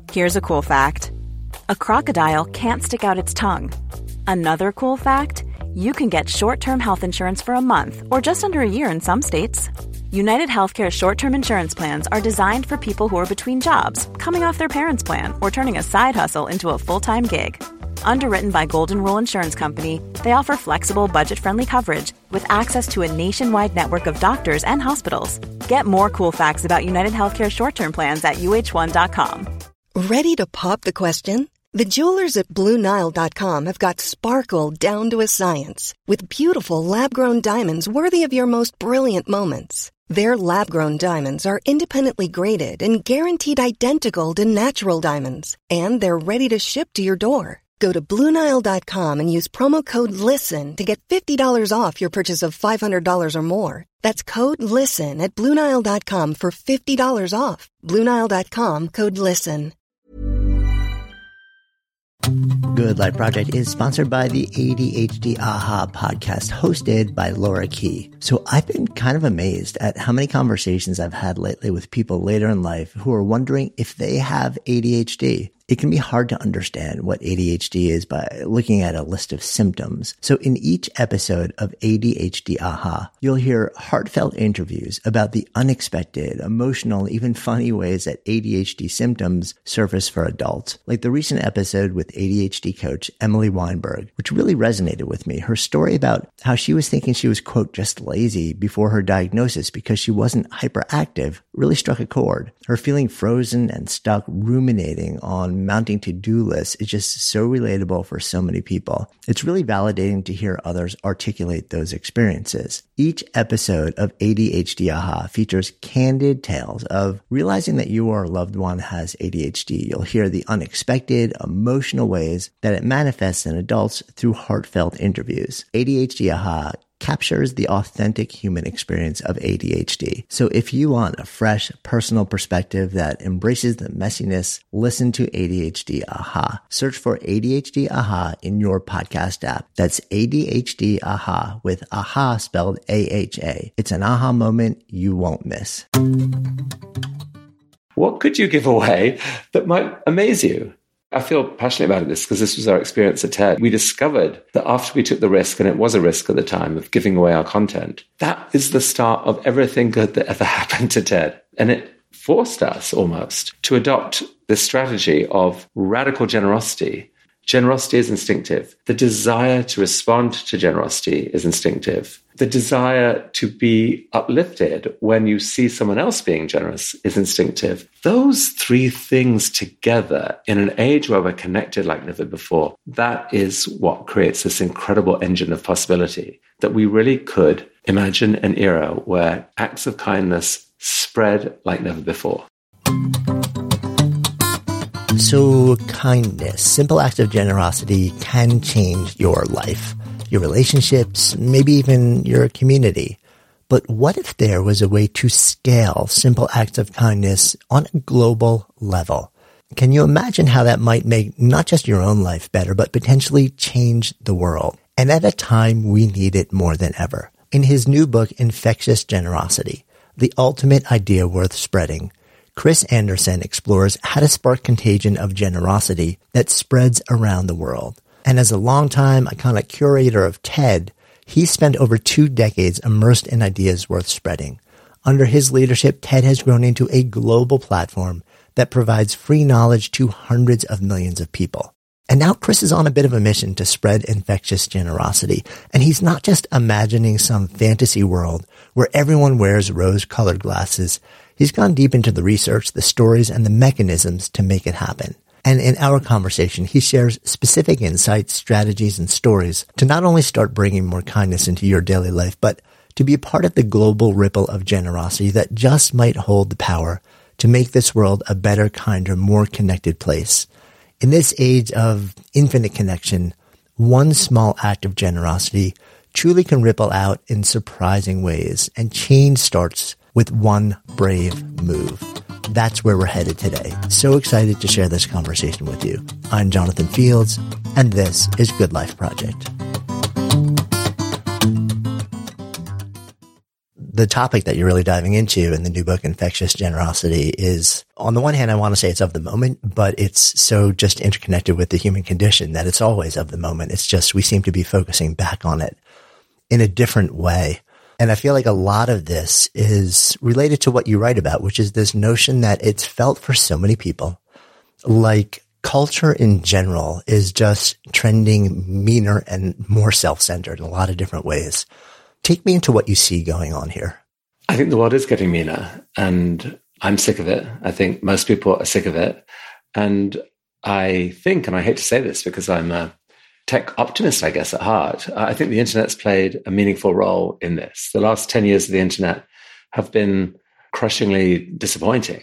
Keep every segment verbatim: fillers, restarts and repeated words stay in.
Here's a cool fact. A crocodile can't stick out its tongue. Another cool fact, you can get short-term health insurance for a month or just under a year in some states. United Healthcare short-term insurance plans are designed for people who are between jobs, coming off their parents' plan, or turning a side hustle into a full-time gig. Underwritten by Golden Rule Insurance Company, they offer flexible, budget-friendly coverage with access to a nationwide network of doctors and hospitals. Get more cool facts about United Healthcare short-term plans at U H one dot com. Ready to pop the question? The jewelers at Blue Nile dot com have got sparkle down to a science with beautiful lab-grown diamonds worthy of your most brilliant moments. Their lab-grown diamonds are independently graded and guaranteed identical to natural diamonds, and they're ready to ship to your door. Go to Blue Nile dot com and use promo code LISTEN to get fifty dollars off your purchase of five hundred dollars or more. That's code LISTEN at Blue Nile dot com for fifty dollars off. Blue Nile dot com, code LISTEN. Good Life Project is sponsored by the A D H D Aha podcast, hosted by Laura Key. So I've been kind of amazed at how many conversations I've had lately with people later in life who are wondering if they have A D H D. It can be hard to understand what A D H D is by looking at a list of symptoms. So in each episode of A D H D Aha, you'll hear heartfelt interviews about the unexpected, emotional, even funny ways that A D H D symptoms surface for adults. Like the recent episode with A D H D coach Emily Weinberg, which really resonated with me. Her story about how she was thinking she was, quote, just lazy before her diagnosis because she wasn't hyperactive really struck a chord. Her feeling frozen and stuck ruminating on mounting to-do lists is just so relatable for so many people. It's really validating to hear others articulate those experiences. Each episode of A D H D Aha features candid tales of realizing that you or a loved one has A D H D. You'll hear the unexpected, emotional ways that it manifests in adults through heartfelt interviews. A D H D Aha captures the authentic human experience of A D H D. So if you want a fresh, personal perspective that embraces the messiness, listen to A D H D Aha. Search for A D H D Aha in your podcast app. That's A D H D Aha with Aha spelled A H A. It's an aha moment you won't miss. What could you give away that might amaze you? I feel passionate about this because this was our experience at TED. We discovered that after we took the risk, and it was a risk at the time, of giving away our content, that is the start of everything good that ever happened to TED. And it forced us almost to adopt this strategy of radical generosity. Generosity is instinctive. The desire to respond to generosity is instinctive. The desire to be uplifted when you see someone else being generous is instinctive. Those three things together in an age where we're connected like never before, that is what creates this incredible engine of possibility, that we really could imagine an era where acts of kindness spread like never before. So kindness, simple acts of generosity can change your life, your relationships, maybe even your community. But what if there was a way to scale simple acts of kindness on a global level? Can you imagine how that might make not just your own life better, but potentially change the world? And at a time we need it more than ever. In his new book, Infectious Generosity, The Ultimate Idea Worth Spreading, Chris Anderson explores how to spark contagion of generosity that spreads around the world. And as a longtime iconic curator of TED, he spent over two decades immersed in ideas worth spreading. Under his leadership, TED has grown into a global platform that provides free knowledge to hundreds of millions of people. And now Chris is on a bit of a mission to spread infectious generosity. And he's not just imagining some fantasy world where everyone wears rose-colored glasses. He's gone deep into the research, the stories, and the mechanisms to make it happen. And in our conversation, he shares specific insights, strategies, and stories to not only start bringing more kindness into your daily life, but to be a part of the global ripple of generosity that just might hold the power to make this world a better, kinder, more connected place. In this age of infinite connection, one small act of generosity truly can ripple out in surprising ways, and change starts with one brave move. That's where we're headed today. So excited to share this conversation with you. I'm Jonathan Fields, and this is Good Life Project. the topic that you're really diving into in the new book, Infectious Generosity, is on the one hand, I want to say it's of the moment, but it's so just interconnected with the human condition that it's always of the moment. It's just we seem to be focusing back on it in a different way. And I feel like a lot of this is related to what you write about, which is this notion that it's felt for so many people like culture in general is just trending meaner and more self-centered in a lot of different ways. Take me into what you see going on here. I think the world is getting meaner, and I'm sick of it. I think most people are sick of it. And I think, and I hate to say this because I'm a tech optimist, I guess, at heart, I think the internet's played a meaningful role in this. The last ten years of the internet have been crushingly disappointing.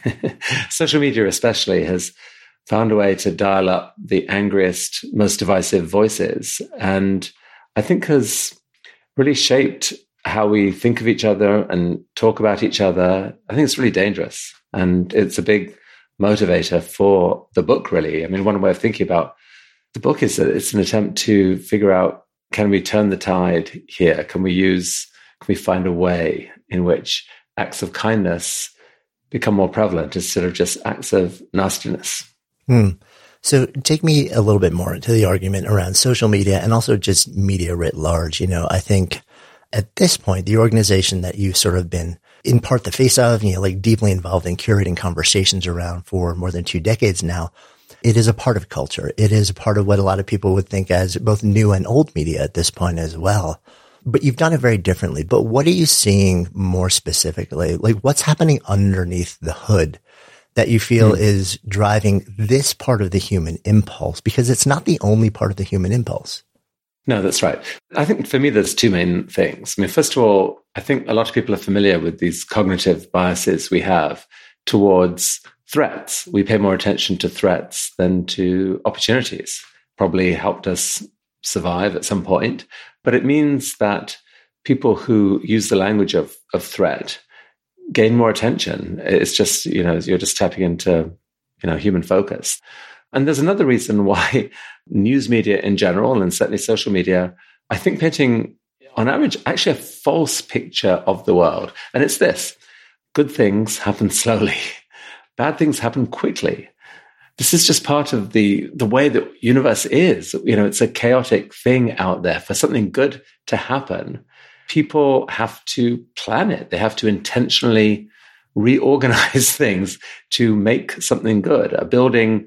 Social media especially has found a way to dial up the angriest, most divisive voices, and I think has really shaped how we think of each other and talk about each other. I think it's really dangerous, and it's a big motivator for the book, really. I mean, one way of thinking about the book is that it's an attempt to figure out, can we turn the tide here? Can we use, can we find a way in which acts of kindness become more prevalent instead of just acts of nastiness? Hmm. So take me a little bit more into the argument around social media and also just media writ large. You know, I think at this point, the organization that you've sort of been in part the face of, you know, like deeply involved in curating conversations around for more than two decades now, it is a part of culture. It is a part of what a lot of people would think as both new and old media at this point as well. But you've done it very differently. But what are you seeing more specifically? Like what's happening underneath the hood that you feel mm. is driving this part of the human impulse? Because it's not the only part of the human impulse. No, that's right. I think for me, there's two main things. I mean, first of all, I think a lot of people are familiar with these cognitive biases we have towards threats. We pay more attention to threats than to opportunities. Probably helped us survive at some point. But it means that people who use the language of, of threat gain more attention. It's just, you know, you're just tapping into, you know, human focus. And there's another reason why news media in general, and certainly social media, I think painting, on average, actually a false picture of the world. And it's this: good things happen slowly. Bad things happen quickly. This is just part of the, the way the universe is. You know, it's a chaotic thing out there. For something good to happen, people have to plan it. They have to intentionally reorganize things to make something good. A building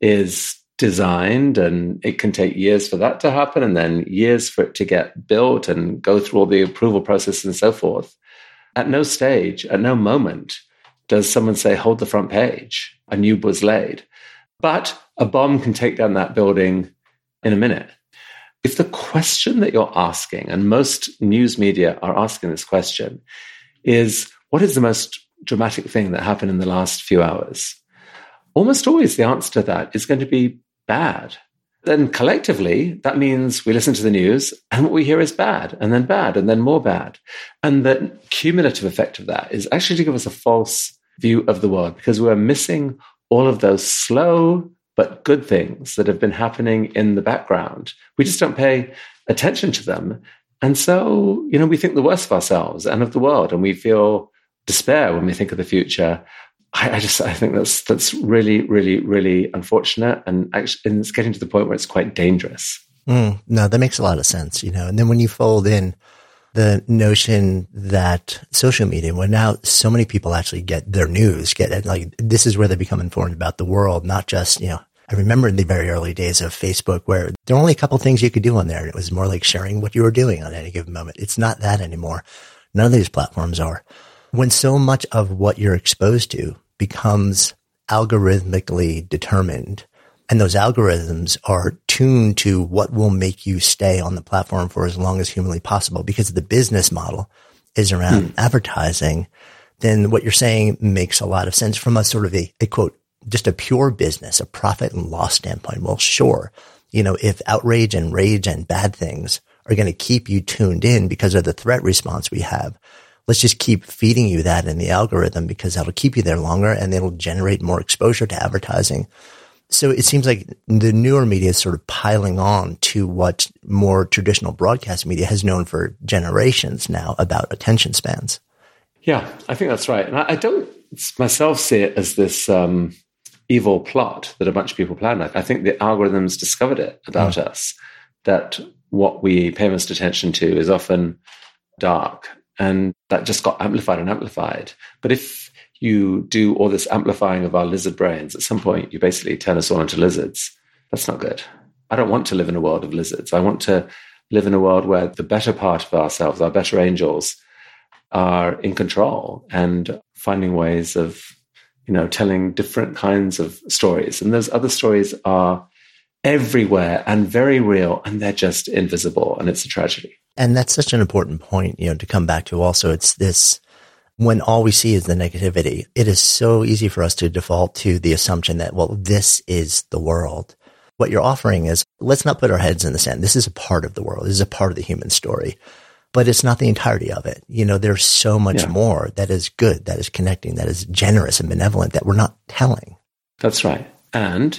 is designed and it can take years for that to happen, and then years for it to get built and go through all the approval process and so forth. At no stage, at no moment, does someone say, hold the front page, a new was laid. But a bomb can take down that building in a minute. If the question that you're asking, and most news media are asking this question, is what is the most dramatic thing that happened in the last few hours? Almost always the answer to that is going to be bad. Then collectively, that means we listen to the news and what we hear is bad, and then bad, and then more bad. And the cumulative effect of that is actually to give us a false view of the world, because we're missing all of those slow but good things that have been happening in the background. We just don't pay attention to them. And so, you know, we think the worst of ourselves and of the world, and we feel despair when we think of the future. I, I just, I think that's that's really, really, really unfortunate, and actually, and it's getting to the point where it's quite dangerous. Mm, no, that makes a lot of sense, you know. And then when you fold in the notion that social media, when now so many people actually get their news, get like this is where they become informed about the world, not just, you know. I remember in the very early days of Facebook where there were only a couple things you could do on there, and it was more like sharing what you were doing on any given moment. It's not that anymore. None of these platforms are. When so much of what you're exposed to becomes algorithmically determined, and those algorithms are tuned to what will make you stay on the platform for as long as humanly possible, because the business model is around hmm. advertising, then what you're saying makes a lot of sense from a sort of a, a quote, just a pure business, a profit and loss standpoint. Well, sure. You know, if outrage and rage and bad things are going to keep you tuned in because of the threat response we have, let's just keep feeding you that in the algorithm, because that'll keep you there longer and it'll generate more exposure to advertising. So it seems like the newer media is sort of piling on to what more traditional broadcast media has known for generations now about attention spans. Yeah, I think that's right. And I, I don't myself see it as this um, evil plot that a bunch of people plan. I, I think the algorithms discovered it about mm. us, that what we pay most attention to is often dark, and that just got amplified and amplified. But if you do all this amplifying of our lizard brains, at some point you basically turn us all into lizards. That's not good. I don't want to live in a world of lizards. I want to live in a world where the better part of ourselves, our better angels, are in control and finding ways of, you know, telling different kinds of stories. And those other stories are everywhere and very real, and they're just invisible, and it's a tragedy. And that's such an important point, you know, to come back to also. It's this, when all we see is the negativity, it is so easy for us to default to the assumption that, well, this is the world. What you're offering is, let's not put our heads in the sand. This is a part of the world. This is a part of the human story, but it's not the entirety of it. You know, there's so much yeah. more that is good, that is connecting, that is generous and benevolent that we're not telling. That's right. And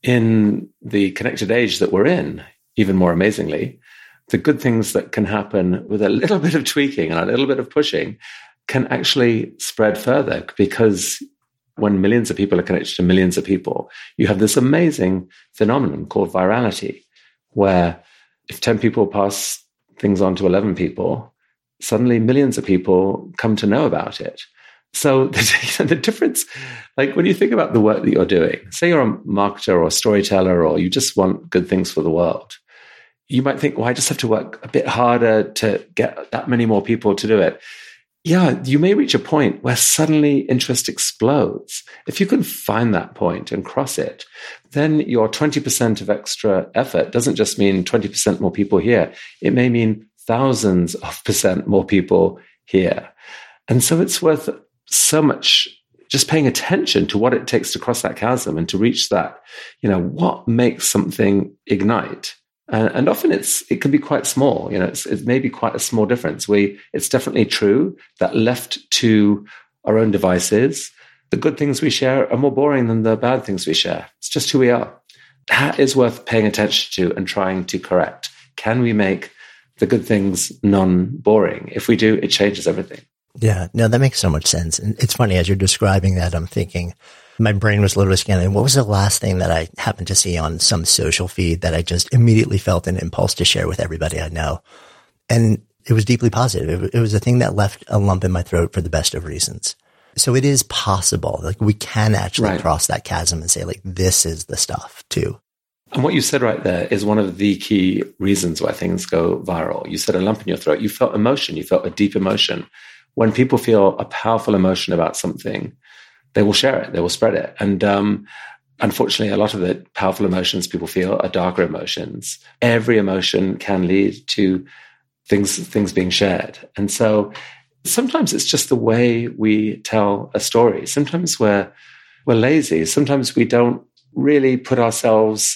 in the connected age that we're in, even more amazingly, the good things that can happen with a little bit of tweaking and a little bit of pushing can actually spread further, because when millions of people are connected to millions of people, you have this amazing phenomenon called virality, where if ten people pass things on to eleven people, suddenly millions of people come to know about it. So the, the difference, like when you think about the work that you're doing, say you're a marketer or a storyteller, or you just want good things for the world, you might think, well, I just have to work a bit harder to get that many more people to do it. Yeah, you may reach a point where suddenly interest explodes. If you can find that point and cross it, then your twenty percent of extra effort doesn't just mean twenty percent more people here. It may mean thousands of percent more people here. And so it's worth so much just paying attention to what it takes to cross that chasm and to reach that, you know, what makes something ignite. Uh, and often it's it can be quite small. You know, it's, it may be quite a small difference. We it's definitely true that left to our own devices, the good things we share are more boring than the bad things we share. It's just who we are. That is worth paying attention to and trying to correct. Can we make the good things non-boring? If we do, it changes everything. Yeah, no, that makes so much sense. And it's funny, as you're describing that, I'm thinking, my brain was literally scanning, what was the last thing that I happened to see on some social feed that I just immediately felt an impulse to share with everybody I know? And it was deeply positive. It was a thing that left a lump in my throat for the best of reasons. So it is possible. Like, we can actually right. cross that chasm and say, like, this is the stuff too. And what you said right there is one of the key reasons why things go viral. You said a lump in your throat. You felt emotion. You felt a deep emotion. When people feel a powerful emotion about something, they will share it. They will spread it. And um, unfortunately, a lot of the powerful emotions people feel are darker emotions. Every emotion can lead to things things being shared. And so sometimes it's just the way we tell a story. Sometimes we're we're lazy. Sometimes we don't really put ourselves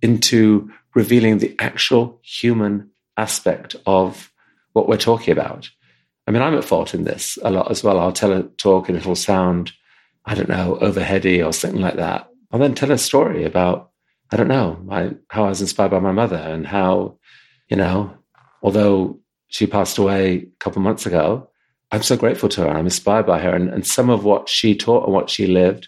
into revealing the actual human aspect of what we're talking about. I mean, I'm at fault in this a lot as well. I'll tell a talk and it'll sound, I don't know, overheady or something like that. I'll then tell a story about, I don't know, my, how I was inspired by my mother and how, you know, although she passed away a couple of months ago, I'm so grateful to her. I'm inspired by her. And, and some of what she taught and what she lived,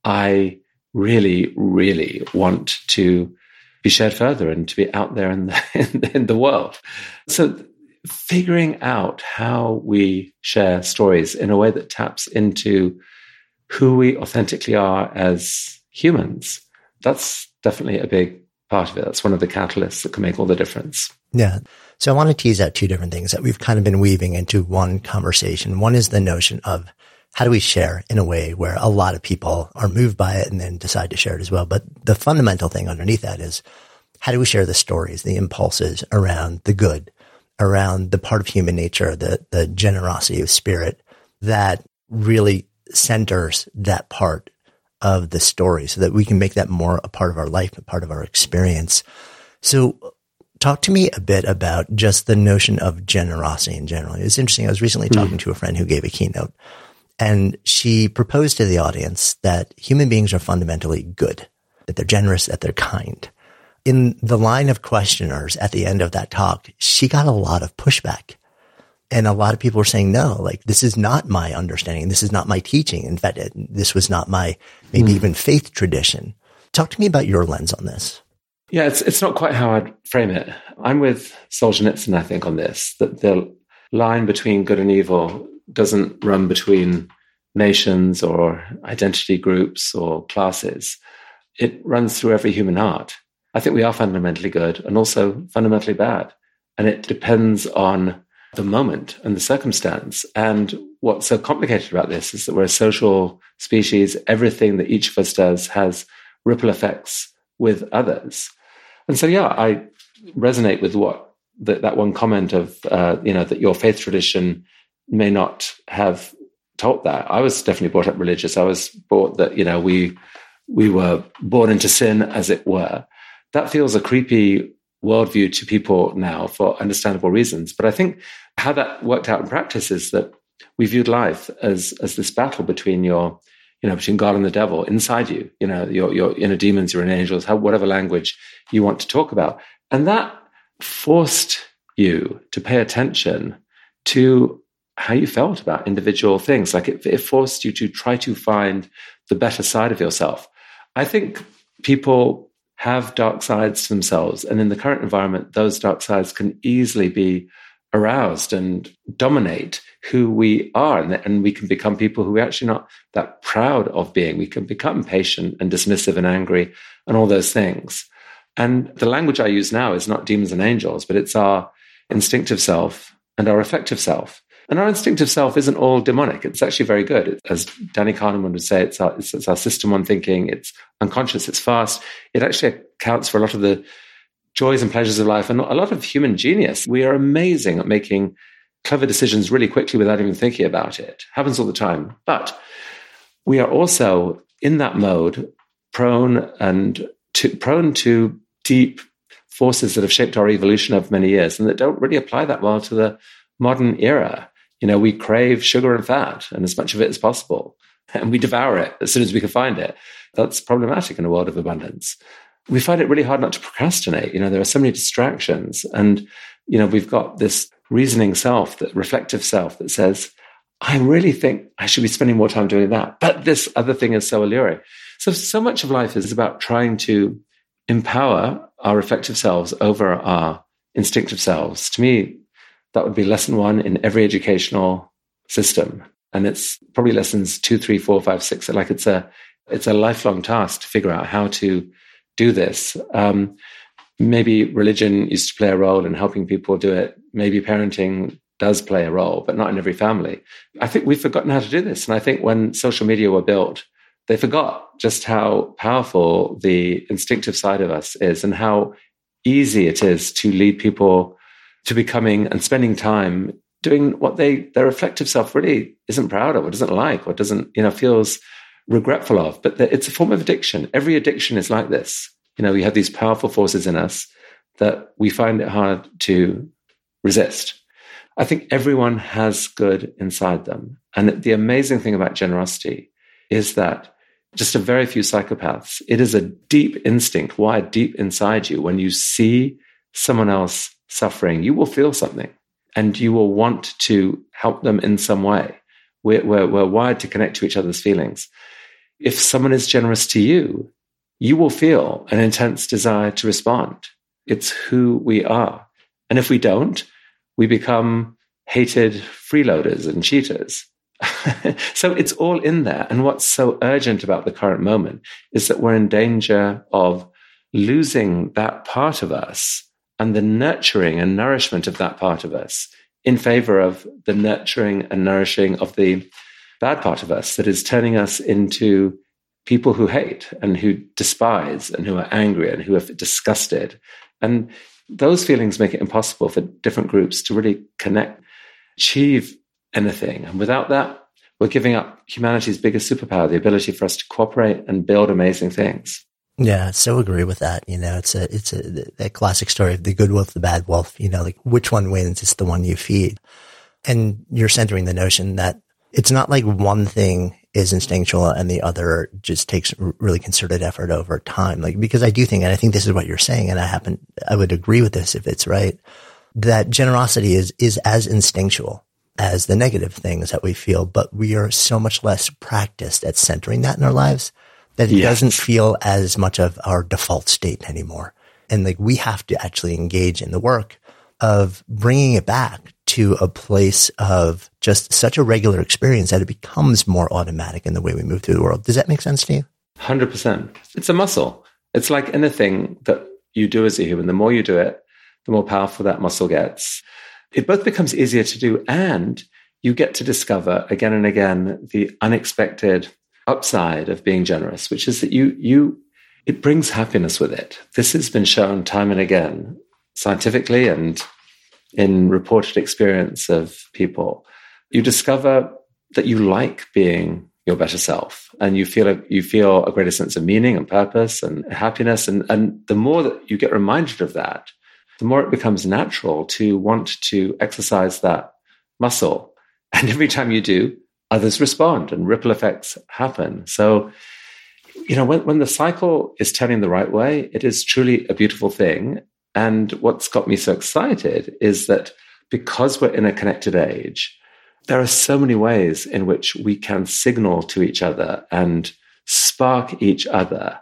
I really, really want to be shared further and to be out there in the, in, in the world. So figuring out how we share stories in a way that taps into who we authentically are as humans, that's definitely a big part of it. That's one of the catalysts that can make all the difference. Yeah. So I want to tease out two different things that we've kind of been weaving into one conversation. One is the notion of how do we share in a way where a lot of people are moved by it and then decide to share it as well. But the fundamental thing underneath that is, how do we share the stories, the impulses around the good, around the part of human nature, the, the generosity of spirit that really centers that part of the story so that we can make that more a part of our life, a part of our experience. So talk to me a bit about just the notion of generosity in general. It's interesting. I was recently mm-hmm. talking to a friend who gave a keynote, and she proposed to the audience that human beings are fundamentally good, that they're generous, that they're kind. In the line of questioners at the end of that talk, she got a lot of pushback. And a lot of people were saying, no, like, this is not my understanding. This is not my teaching. In fact, it, this was not my maybe mm. even faith tradition. Talk to me about your lens on this. Yeah, it's it's not quite how I'd frame it. I'm with Solzhenitsyn, I think, on this, that the line between good and evil doesn't run between nations or identity groups or classes. It runs through every human heart. I think we are fundamentally good and also fundamentally bad. And it depends on the moment and the circumstance. And what's so complicated about this is that we're a social species. Everything that each of us does has ripple effects with others. And so, yeah, I resonate with what that, that one comment of, uh, you know, that your faith tradition may not have taught that. I was definitely brought up religious. I was brought that, you know, we we were born into sin, as it were. That feels a creepy worldview to people now for understandable reasons. But I think how that worked out in practice is that we viewed life as as this battle between your, you know, between God and the devil inside you, you know, your your inner demons, your inner angels, how, whatever language you want to talk about. And that forced you to pay attention to how you felt about individual things. Like it, it forced you to try to find the better side of yourself. I think people have dark sides to themselves. And in the current environment, those dark sides can easily be aroused and dominate who we are. And, and we can become people who we're actually not that proud of being. We can become impatient and dismissive and angry and all those things. And the language I use now is not demons and angels, but it's our instinctive self and our affective self. And our instinctive self isn't all demonic. It's actually very good. It, as Danny Kahneman would say, it's our, it's, it's our system one thinking. It's unconscious. It's fast. It actually accounts for a lot of the joys and pleasures of life and a lot of human genius. We are amazing at making clever decisions really quickly without even thinking about it. Happens all the time. But we are also in that mode prone and to, prone to deep forces that have shaped our evolution over many years and that don't really apply that well to the modern era. You know, we crave sugar and fat and as much of it as possible, and we devour it as soon as we can find it. That's problematic in a world of abundance. We find it really hard not to procrastinate. You know, there are so many distractions, and, you know, we've got this reasoning self, that reflective self that says, I really think I should be spending more time doing that, but this other thing is so alluring. So, so much of life is about trying to empower our reflective selves over our instinctive selves. To me, that would be lesson one in every educational system. And it's probably lessons two, three, four, five, six. Like it's a, it's a lifelong task to figure out how to do this. Um, maybe religion used to play a role in helping people do it. Maybe parenting does play a role, but not in every family. I think we've forgotten how to do this. And I think when social media were built, they forgot just how powerful the instinctive side of us is and how easy it is to lead people to becoming and spending time doing what they their reflective self really isn't proud of or doesn't like or doesn't, you know, feels regretful of. But it's a form of addiction. Every addiction is like this. You know, we have these powerful forces in us that we find it hard to resist. I think everyone has good inside them. And the amazing thing about generosity is that just a very few psychopaths, it is a deep instinct wired deep inside you. When you see someone else suffering, you will feel something and you will want to help them in some way. We're, we're, we're wired to connect to each other's feelings. If someone is generous to you, you will feel an intense desire to respond. It's who we are. And if we don't, we become hated freeloaders and cheaters. So it's all in there. And what's so urgent about the current moment is that we're in danger of losing that part of us and the nurturing and nourishment of that part of us in favor of the nurturing and nourishing of the bad part of us that is turning us into people who hate and who despise and who are angry and who are disgusted. And those feelings make it impossible for different groups to really connect, achieve anything. And without that, we're giving up humanity's biggest superpower, the ability for us to cooperate and build amazing things. Yeah, I so agree with that. You know, it's a, it's a, that classic story of the good wolf, the bad wolf, you know, like which one wins? It's the one you feed. And you're centering the notion that it's not like one thing is instinctual and the other just takes really concerted effort over time. Like, because I do think, and I think this is what you're saying, and I happen, I would agree with this if it's right, that generosity is, is as instinctual as the negative things that we feel, but we are so much less practiced at centering that in our lives that it yes. doesn't feel as much of our default state anymore. And like we have to actually engage in the work of bringing it back to a place of just such a regular experience that it becomes more automatic in the way we move through the world. Does that make sense to you? one hundred percent. It's a muscle. It's like anything that you do as a human. The more you do it, the more powerful that muscle gets. It both becomes easier to do and you get to discover again and again the unexpected upside of being generous, which is that you, you, it brings happiness with it. This has been shown time and again, scientifically and in reported experience of people. You discover that you like being your better self and you feel a, you feel a greater sense of meaning and purpose and happiness. And, and the more that you get reminded of that, the more it becomes natural to want to exercise that muscle. And every time you do, others respond and ripple effects happen. So, you know, when, when the cycle is turning the right way, it is truly a beautiful thing. And what's got me so excited is that because we're in a connected age, there are so many ways in which we can signal to each other and spark each other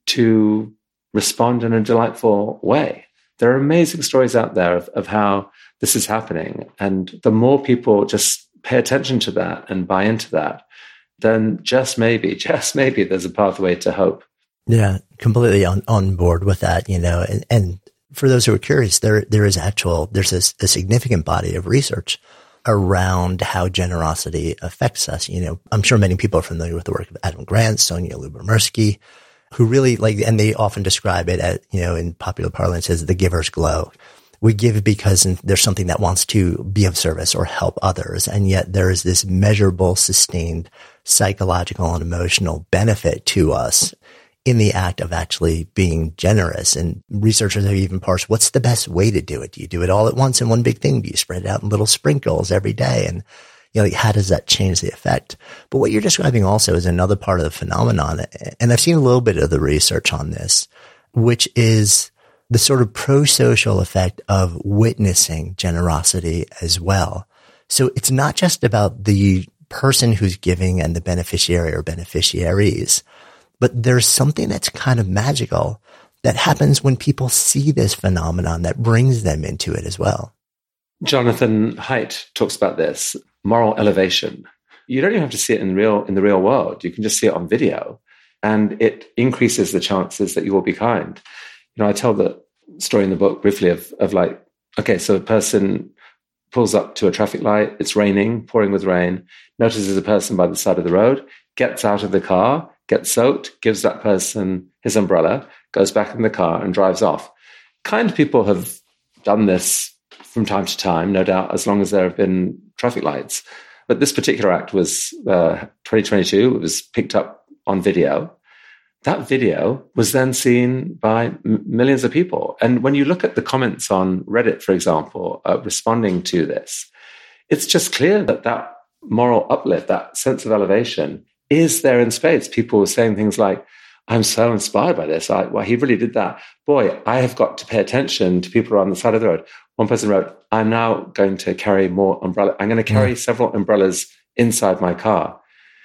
to respond in a delightful way. There are amazing stories out there of, of how this is happening. And the more people just pay attention to that and buy into that, then just maybe, just maybe there's a pathway to hope. Yeah, completely on, on board with that, you know, and, and for those who are curious, there, there is actual, there's a, a significant body of research around how generosity affects us. You know, I'm sure many people are familiar with the work of Adam Grant, Sonia Lyubomirsky, who really like, and they often describe it as, you know, in popular parlance as the giver's glow. We give because there's something that wants to be of service or help others. And yet there is this measurable, sustained psychological and emotional benefit to us in the act of actually being generous. And researchers have even parsed, what's the best way to do it? Do you do it all at once in one big thing? Do you spread it out in little sprinkles every day? And, you know, like, how does that change the effect? But what you're describing also is another part of the phenomenon. And I've seen a little bit of the research on this, which is the sort of pro-social effect of witnessing generosity as well. So it's not just about the person who's giving and the beneficiary or beneficiaries, but there's something that's kind of magical that happens when people see this phenomenon that brings them into it as well. Jonathan Haidt talks about this, moral elevation. You don't even have to see it in real in the real world. You can just see it on video, and it increases the chances that you will be kind. You know, I tell the story in the book briefly of, of like, okay, so a person pulls up to a traffic light, it's raining, pouring with rain, notices a person by the side of the road, gets out of the car, gets soaked, gives that person his umbrella, goes back in the car and drives off. Kind people have done this from time to time, no doubt, as long as there have been traffic lights. But this particular act was uh, twenty twenty-two. It was picked up on video. That video was then seen by m- millions of people. And when you look at the comments on Reddit, for example, uh, responding to this, it's just clear that that moral uplift, that sense of elevation, is there in spades. People were saying things like, I'm so inspired by this. I, well, he really did that. Boy, I have got to pay attention to people on the side of the road. One person wrote, I'm now going to carry more umbrella. I'm going to carry mm. several umbrellas inside my car.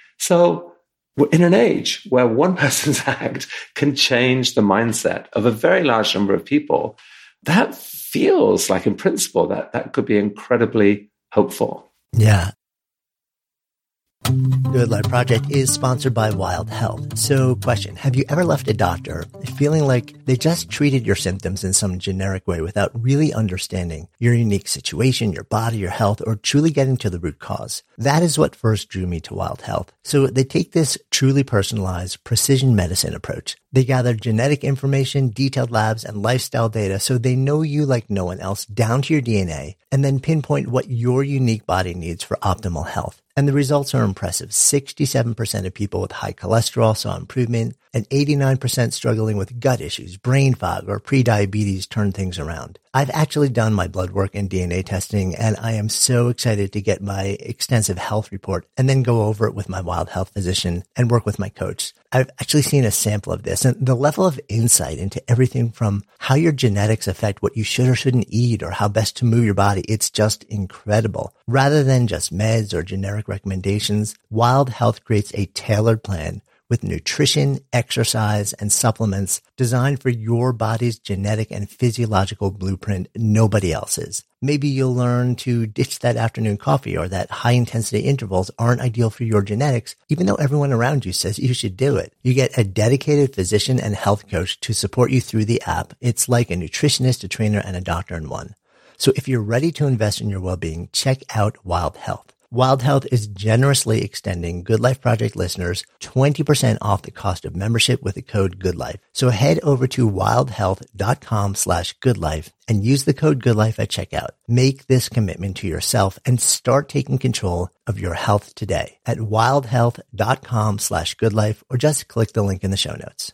So we're in an age where one person's act can change the mindset of a very large number of people. That feels like, in principle, that that could be incredibly hopeful. Yeah. Good Life Project is sponsored by Wild Health. So, question, have you ever left a doctor feeling like they just treated your symptoms in some generic way without really understanding your unique situation, your body, your health, or truly getting to the root cause? That is what first drew me to Wild Health. So they take this truly personalized precision medicine approach. They gather genetic information, detailed labs, and lifestyle data so they know you like no one else down to your D N A, and then pinpoint what your unique body needs for optimal health. And the results are impressive. sixty-seven percent of people with high cholesterol saw improvement, and eighty-nine percent struggling with gut issues, brain fog, or prediabetes turned things around. I've actually done my blood work and D N A testing, and I am so excited to get my extensive health report and then go over it with my Wild Health physician and work with my coach, I've actually seen a sample of this, and the level of insight into everything from how your genetics affect what you should or shouldn't eat or how best to move your body, it's just incredible. Rather than just meds or generic recommendations, Wild Health creates a tailored plan with nutrition, exercise, and supplements designed for your body's genetic and physiological blueprint, nobody else's. Maybe you'll learn to ditch that afternoon coffee or that high-intensity intervals aren't ideal for your genetics, even though everyone around you says you should do it. You get a dedicated physician and health coach to support you through the app. It's like a nutritionist, a trainer, and a doctor in one. So if you're ready to invest in your well-being, check out Wild Health. Wild Health is generously extending Good Life Project listeners twenty percent off the cost of membership with the code GOODLIFE. So head over to wildhealth.com slash goodlife and use the code GOODLIFE at checkout. Make this commitment to yourself and start taking control of your health today at wildhealth.com slash goodlife or just click the link in the show notes.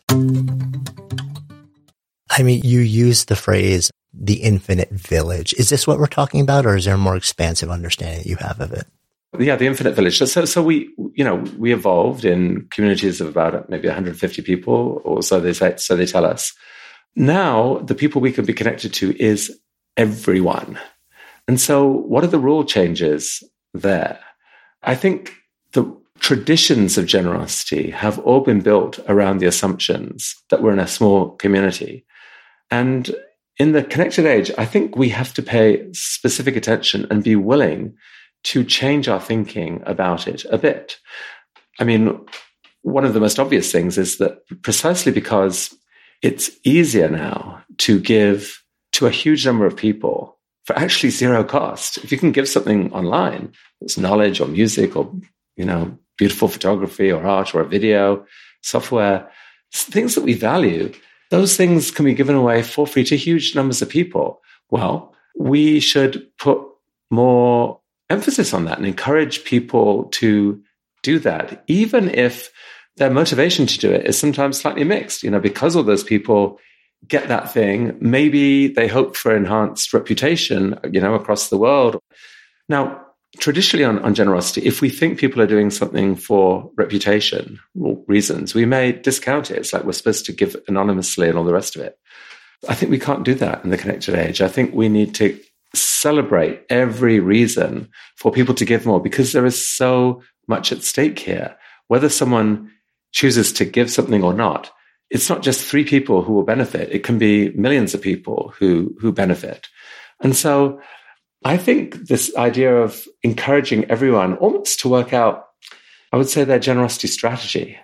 I mean, you use the phrase the infinite village. Is this what we're talking about, or is there a more expansive understanding that you have of it? Yeah, the infinite village. So, so, so we, you know, we evolved in communities of about maybe one hundred fifty people, or so they say, so they tell us. Now, the people we can be connected to is everyone. And so, what are the rule changes there? I think the traditions of generosity have all been built around the assumptions that we're in a small community. And in the connected age, I think we have to pay specific attention and be willing to change our thinking about it a bit. I mean, one of the most obvious things is that precisely because it's easier now to give to a huge number of people for actually zero cost. If you can give something online, it's knowledge or music or, you know, beautiful photography or art or a video, software, things that we value, those things can be given away for free to huge numbers of people. Well, we should put more emphasis on that and encourage people to do that, even if their motivation to do it is sometimes slightly mixed. You know, because all those people get that thing, maybe they hope for enhanced reputation, you know, across the world. Now, traditionally on, on generosity, if we think people are doing something for reputation reasons, we may discount it. It's like we're supposed to give anonymously and all the rest of it. I think we can't do that in the connected age. I think we need to celebrate every reason for people to give more, because there is so much at stake here. Whether someone chooses to give something or not, it's not just three people who will benefit. It can be millions of people who, who benefit. And so I think this idea of encouraging everyone almost to work out, I would say, their generosity strategy.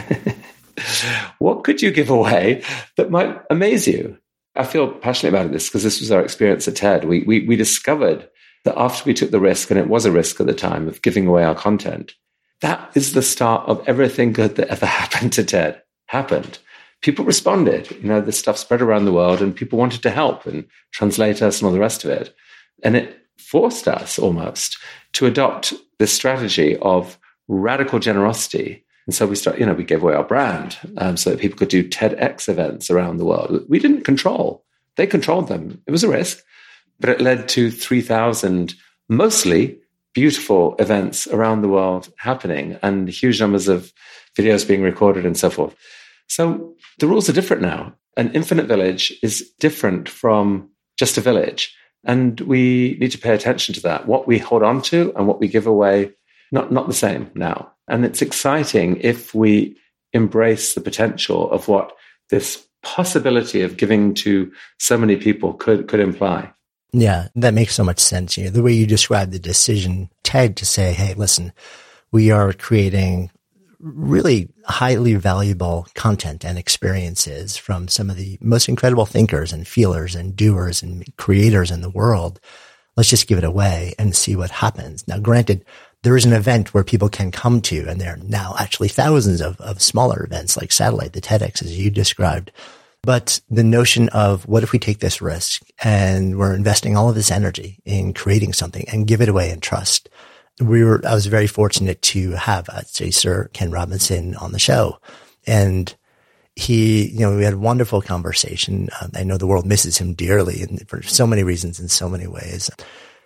What could you give away that might amaze you? I feel passionate about this because this was our experience at TED. We, we, we discovered that after we took the risk, and it was a risk at the time, of giving away our content, that is the start of everything good that ever happened to TED. Happened. People responded. You know, this stuff spread around the world and people wanted to help and translate us and all the rest of it. And it forced us almost to adopt this strategy of radical generosity. And so we start, you know, we gave away our brand um, so that people could do TEDx events around the world. We didn't control. They controlled them. It was a risk, but it led to three thousand mostly beautiful events around the world happening and huge numbers of videos being recorded and so forth. So the rules are different now. An infinite village is different from just a village. And we need to pay attention to that. What we hold on to and what we give away, not, not the same now. And it's exciting if we embrace the potential of what this possibility of giving to so many people could, could imply. Yeah, that makes so much sense. You know, the way you described the decision, TED, to say, hey, listen, we are creating really highly valuable content and experiences from some of the most incredible thinkers and feelers and doers and creators in the world. Let's just give it away and see what happens. Now, granted, there is an event where people can come to, and there are now actually thousands of, of smaller events like Satellite, the TEDx, as you described. But the notion of what if we take this risk and we're investing all of this energy in creating something and give it away in trust. We were, I was very fortunate to have, I'd say, Sir Ken Robinson on the show. And he, you know, we had a wonderful conversation. Um, I know the world misses him dearly and for so many reasons in so many ways.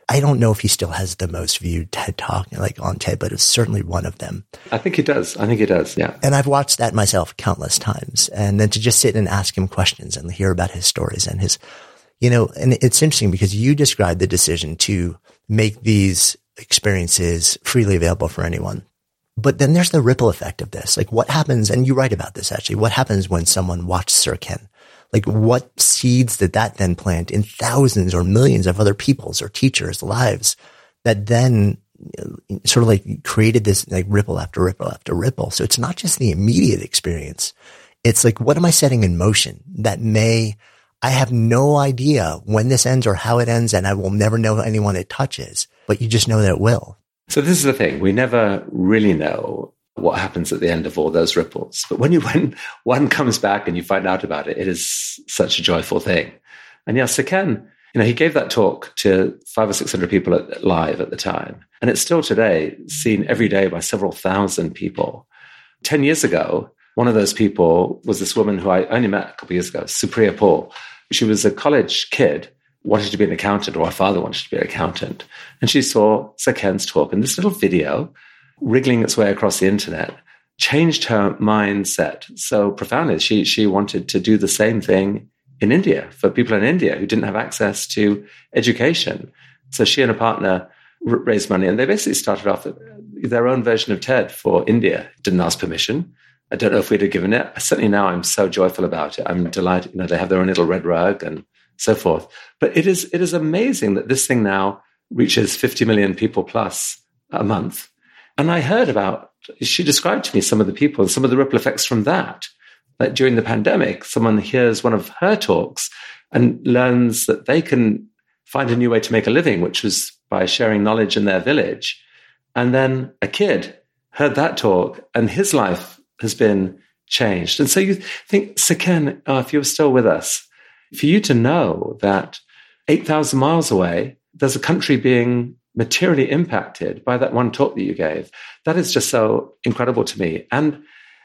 I don't know if he still has the most viewed TED Talk like on TED, but it's certainly one of them. I think he does. I think he does. Yeah. And I've watched that myself countless times. And then to just sit and ask him questions and hear about his stories and his, you know, and it's interesting because you described the decision to make these experiences freely available for anyone. But then there's the ripple effect of this. Like what happens, and you write about this actually, what happens when someone watched Sir Ken? Like what seeds did that then plant in thousands or millions of other people's or teachers' lives that then sort of like created this like ripple after ripple after ripple. So it's not just the immediate experience. It's like, what am I setting in motion that may, I have no idea when this ends or how it ends, and I will never know anyone it touches, but you just know that it will. So this is the thing. We never really know what happens at the end of all those ripples. But when you when one comes back and you find out about it, it is such a joyful thing. And yeah, Sir Ken, you know, he gave that talk to five or six hundred people at, live at the time. And it's still today seen every day by several thousand people. Ten years ago, one of those people was this woman who I only met a couple of years ago, Supriya Paul. She was a college kid, wanted to be an accountant, or her father wanted to be an accountant. And she saw Sir Ken's talk, and this little video, wriggling its way across the internet, changed her mindset so profoundly. She, she wanted to do the same thing in India for people in India who didn't have access to education. So she and a partner r- raised money, and they basically started off their own version of TED for India. Didn't ask permission. I don't know if we'd have given it. Certainly now I'm so joyful about it. I'm delighted. You know, they have their own little red rug and so forth. But it is it is amazing that this thing now reaches fifty million people plus a month. And I heard about, she described to me some of the people and some of the ripple effects from that. Like during the pandemic, someone hears one of her talks and learns that they can find a new way to make a living, which was by sharing knowledge in their village. And then a kid heard that talk and his life has been changed. And so you think, Sir Ken, oh, if you're still with us, for you to know that eight thousand miles away, there's a country being materially impacted by that one talk that you gave, that is just so incredible to me. And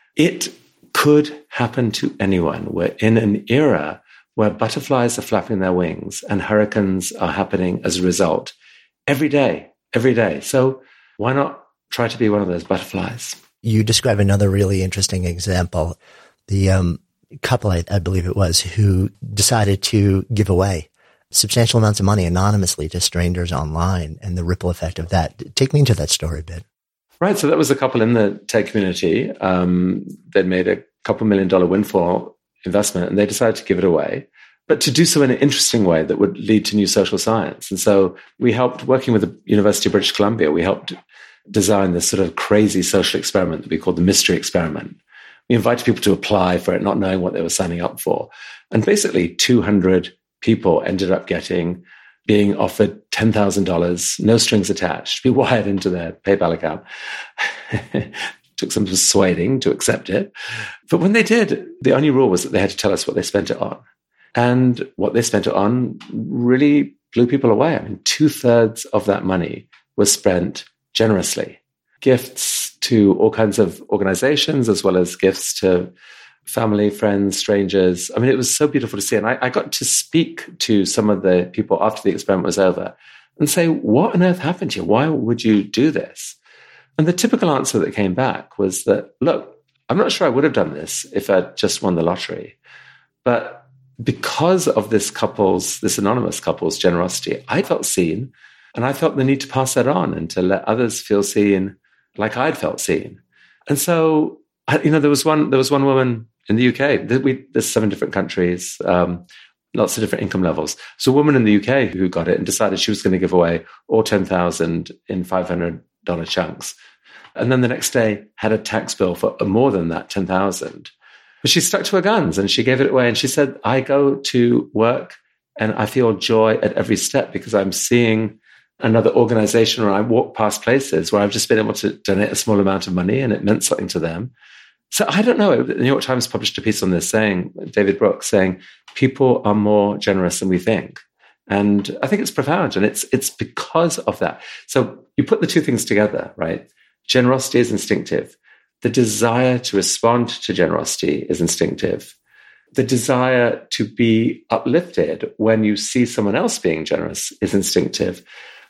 it could happen to anyone. We're in an era where butterflies are flapping their wings and hurricanes are happening as a result every day, every day. So why not try to be one of those butterflies? You describe another really interesting example. The um, couple, I, I believe it was, who decided to give away substantial amounts of money anonymously to strangers online and the ripple effect of that. Take me into that story a bit. Right. So that was a couple in the TED community. Um, they'd made a couple million dollar windfall investment and they decided to give it away, but to do so in an interesting way that would lead to new social science. And so we helped, working with the University of British Columbia, we helped design this sort of crazy social experiment that we called the mystery experiment. We invited people to apply for it, not knowing what they were signing up for. And basically two hundred people ended up getting, being offered ten thousand dollars, no strings attached, to be wired into their PayPal account. Took some persuading to accept it. But when they did, the only rule was that they had to tell us what they spent it on. And what they spent it on really blew people away. I mean, two thirds of that money was spent generously. Gifts to all kinds of organizations, as well as gifts to family, friends, strangers. I mean, it was so beautiful to see. And I, I got to speak to some of the people after the experiment was over and say, what on earth happened to you? Why would you do this? And the typical answer that came back was that, look, I'm not sure I would have done this if I'd just won the lottery. But because of this couple's, this anonymous couple's generosity, I felt seen. And I felt the need to pass that on and to let others feel seen like I'd felt seen. And so, you know, there was one, there was one woman in the U K. We, there's seven different countries, um, lots of different income levels. So a woman in the U K who got it and decided she was going to give away all ten thousand in five hundred dollars chunks. And then the next day had a tax bill for more than that, ten thousand. But she stuck to her guns and she gave it away. And she said, I go to work and I feel joy at every step because I'm seeing another organization, or I walk past places where I've just been able to donate a small amount of money and it meant something to them. So I don't know. The New York Times published a piece on this saying, David Brooks saying, people are more generous than we think. And I think it's profound. And it's it's because of that. So you put the two things together, right? Generosity is instinctive. The desire to respond to generosity is instinctive. The desire to be uplifted when you see someone else being generous is instinctive.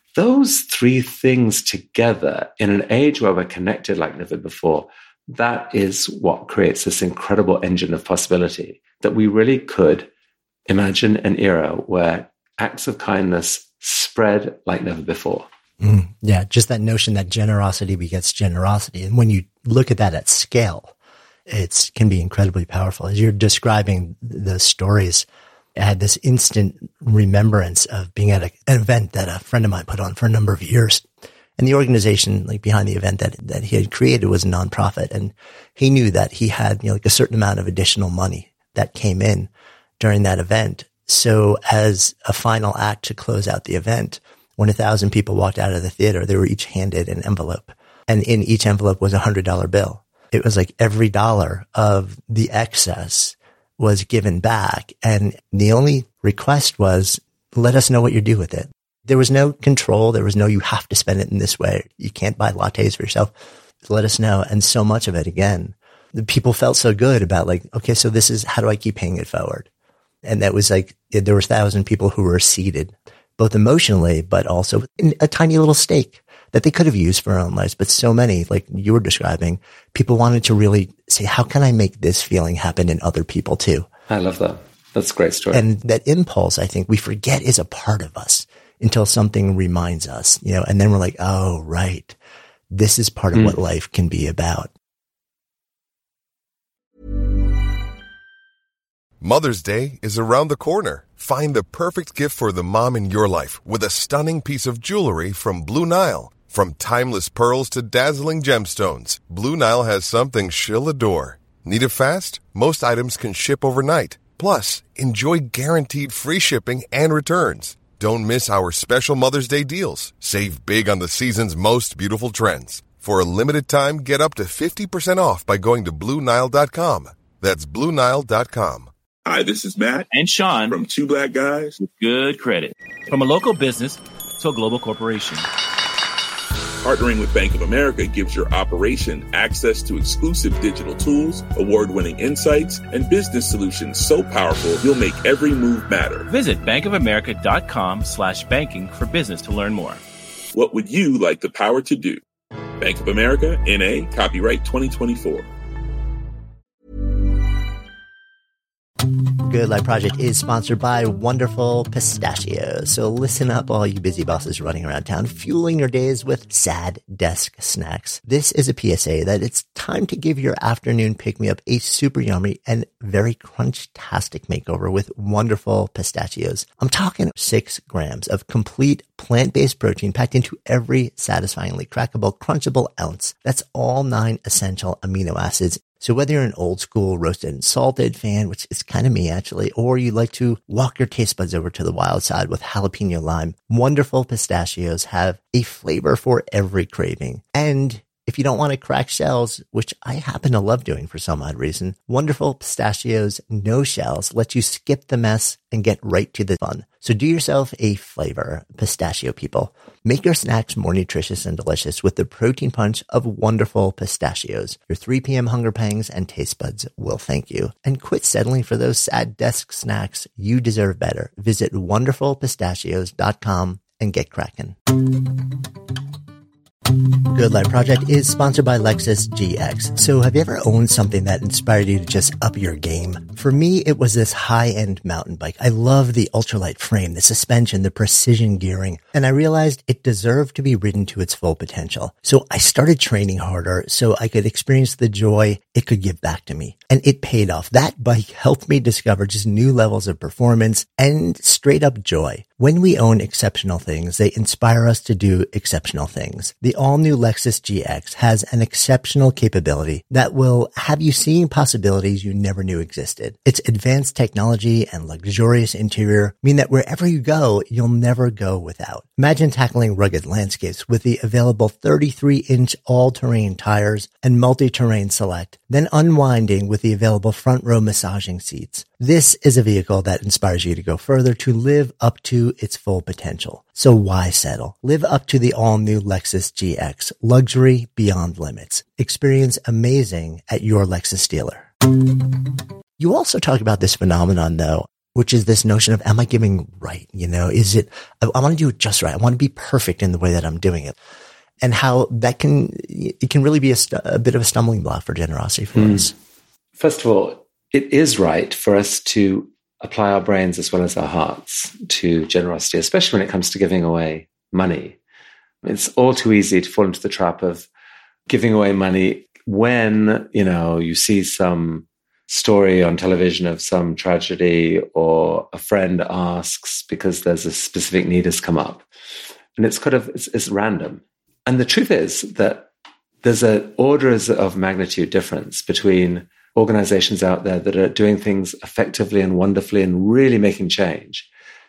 Those three things together in an age where we're connected like never before, that is what creates this incredible engine of possibility, that we really could imagine an era where acts of kindness spread like never before. Mm, yeah, just that notion that generosity begets generosity. And when you look at that at scale, it can be incredibly powerful. As you're describing the stories, I had this instant remembrance of being at a, an event that a friend of mine put on for a number of years. And the organization like behind the event that, that he had created was a nonprofit. And he knew that he had, you know, like a certain amount of additional money that came in during that event. So as a final act to close out the event, when a thousand people walked out of the theater, they were each handed an envelope. And in each envelope was a hundred dollar bill. It was like every dollar of the excess was given back. And the only request was, let us know what you do with it. There was no control. There was no, you have to spend it in this way. You can't buy lattes for yourself. Let us know. And so much of it, again, the people felt so good about like, okay, so this is, how do I keep paying it forward? And that was like, there were a thousand people who were seated, both emotionally, but also in a tiny little stake that they could have used for their own lives. But so many, like you were describing, people wanted to really say, how can I make this feeling happen in other people too? I love that. That's a great story. And that impulse, I think we forget is a part of us until something reminds us, you know, and then we're like, oh, right. This is part of mm. what life can be about. Mother's Day is around the corner. Find the perfect gift for the mom in your life with a stunning piece of jewelry from Blue Nile. From timeless pearls to dazzling gemstones, Blue Nile has something she'll adore. Need it fast? Most items can ship overnight. Plus, enjoy guaranteed free shipping and returns. Don't miss our special Mother's Day deals. Save big on the season's most beautiful trends. For a limited time, get up to fifty percent off by going to Blue Nile dot com. That's Blue Nile dot com. Hi, this is Matt and Sean from Two Black Guys with Good Credit. From a local business to a global corporation, partnering with Bank of America gives your operation access to exclusive digital tools, award-winning insights, and business solutions so powerful you'll make every move matter. Visit bankofamerica.com slash banking for business to learn more. What would you like the power to do? Bank of America, N A, copyright twenty twenty-four. Good Life Project is sponsored by Wonderful Pistachios. So listen up, all you busy bosses running around town, fueling your days with sad desk snacks. This is a P S A that it's time to give your afternoon pick-me-up a super yummy and very crunch-tastic makeover with Wonderful Pistachios. I'm talking six grams of complete plant-based protein packed into every satisfyingly crackable, crunchable ounce. That's all nine essential amino acids. So whether you're an old school roasted and salted fan, which is kind of me actually, or you like to walk your taste buds over to the wild side with jalapeno lime, Wonderful Pistachios have a flavor for every craving. And if you don't want to crack shells, which I happen to love doing for some odd reason, Wonderful Pistachios No Shells let you skip the mess and get right to the fun. So do yourself a flavor, pistachio people. Make your snacks more nutritious and delicious with the protein punch of Wonderful Pistachios. Your three p.m. hunger pangs and taste buds will thank you. And quit settling for those sad desk snacks. You deserve better. Visit wonderful pistachios dot com and get cracking. Good Life Project is sponsored by Lexus G X. So have you ever owned something that inspired you to just up your game? For me, it was this high-end mountain bike. I love the ultralight frame, the suspension, the precision gearing, and I realized it deserved to be ridden to its full potential. So I started training harder so I could experience the joy it could give back to me. And it paid off. That bike helped me discover just new levels of performance and straight up joy. When we own exceptional things, they inspire us to do exceptional things. The all-new Lexus G X has an exceptional capability that will have you seeing possibilities you never knew existed. Its advanced technology and luxurious interior mean that wherever you go, you'll never go without. Imagine tackling rugged landscapes with the available thirty-three inch all-terrain tires and multi-terrain select, then unwinding with the available front row massaging seats. This is a vehicle that inspires you to go further, to live up to its full potential. So why settle? Live up to the all-new Lexus G X. Luxury beyond limits. Experience amazing at your Lexus dealer. You also talk about this phenomenon, though, which is this notion of, am I giving right? You know, is it, I, I want to do it just right. I want to be perfect in the way that I'm doing it. And how that can, it can really be a, st- a bit of a stumbling block for generosity for mm. us. First of all, it is right for us to apply our brains as well as our hearts to generosity, especially when it comes to giving away money. It's all too easy to fall into the trap of giving away money when, you know, you see some story on television of some tragedy or a friend asks because there's a specific need has come up. And it's kind of, it's, it's random. And the truth is that there's an orders of magnitude difference between organizations out there that are doing things effectively and wonderfully and really making change,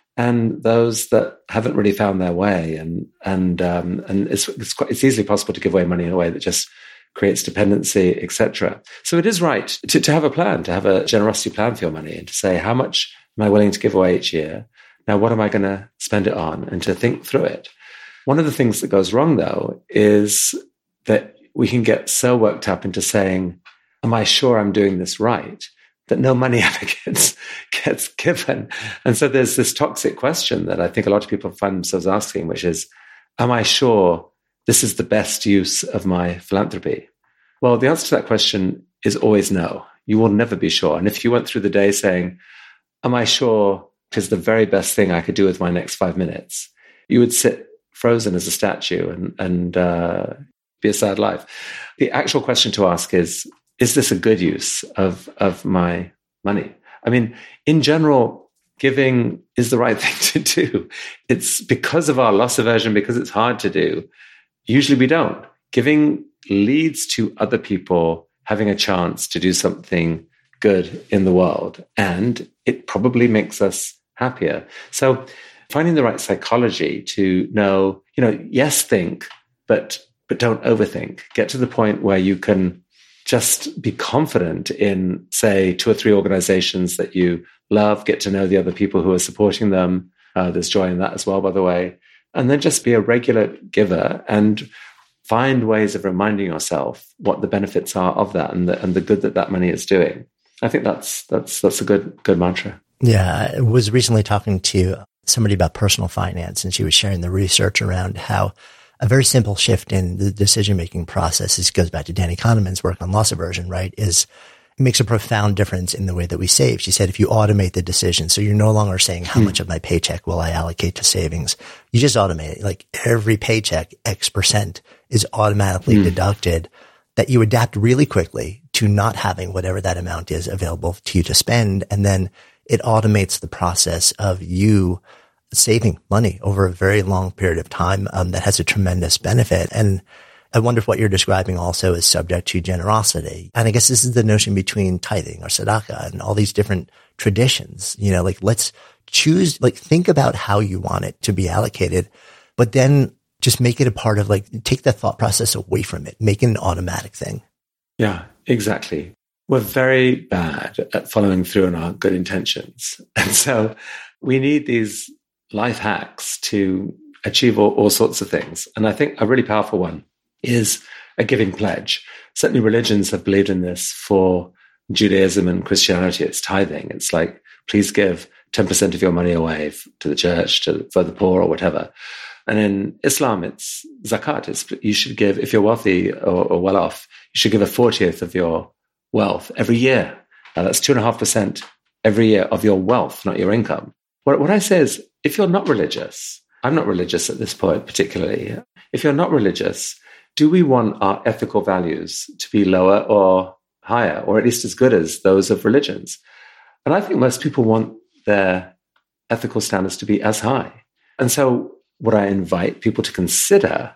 and those that haven't really found their way. And and um, and it's it's, quite, it's easily possible to give away money in a way that just creates dependency, et cetera. So it is right to, to have a plan, to have a generosity plan for your money, and to say, how much am I willing to give away each year? Now, what am I going to spend it on? And to think through it. One of the things that goes wrong, though, is that we can get so worked up into saying, am I sure I'm doing this right? That no money ever gets, gets given. And so there's this toxic question that I think a lot of people find themselves asking, which is, am I sure this is the best use of my philanthropy? Well, the answer to that question is always no. You will never be sure. And if you went through the day saying, am I sure it is the very best thing I could do with my next five minutes? You would sit frozen as a statue and, and uh, be a sad life. The actual question to ask is, is this a good use of, of my money? I mean, in general, giving is the right thing to do. It's because of our loss aversion, because it's hard to do. Usually we don't. Giving leads to other people having a chance to do something good in the world, and it probably makes us happier. So finding the right psychology to know, you know, yes, think, but but don't overthink. Get to the point where you can just be confident in, say, two or three organizations that you love, get to know the other people who are supporting them. Uh, there's joy in that as well, by the way. And then just be a regular giver and find ways of reminding yourself what the benefits are of that and the, and the good that that money is doing. I think that's that's that's a good good mantra. Yeah, I was recently talking to somebody about personal finance, and she was sharing the research around how a very simple shift in the decision-making process, this goes back to Danny Kahneman's work on loss aversion, right, is it makes a profound difference in the way that we save. She said, if you automate the decision, so you're no longer saying, how hmm. much of my paycheck will I allocate to savings? You just automate it. Like every paycheck, X percent is automatically hmm. deducted, that you adapt really quickly to not having whatever that amount is available to you to spend. And then it automates the process of you saving money over a very long period of time. Um, that has a tremendous benefit. And I wonder if what you're describing also is subject to generosity. And I guess this is the notion between tithing or tzedakah and all these different traditions. You know, like let's choose, like think about how you want it to be allocated, but then just make it a part of, like, take the thought process away from it, make it an automatic thing. Yeah, exactly. We're very bad at following through on our good intentions. And so we need these life hacks to achieve all, all sorts of things. And I think a really powerful one is a giving pledge. Certainly religions have believed in this for Judaism and Christianity. It's tithing. It's like, please give ten percent of your money away to the church, to for the poor or whatever. And in Islam, it's zakat. It's, you should give, if you're wealthy or, or well off, you should give a fortieth of your wealth every year. Now that's two and a half percent every year of your wealth, not your income. What, what I say is, if you're not religious, I'm not religious at this point particularly. If you're not religious, do we want our ethical values to be lower or higher, or at least as good as those of religions? And I think most people want their ethical standards to be as high. And so what I invite people to consider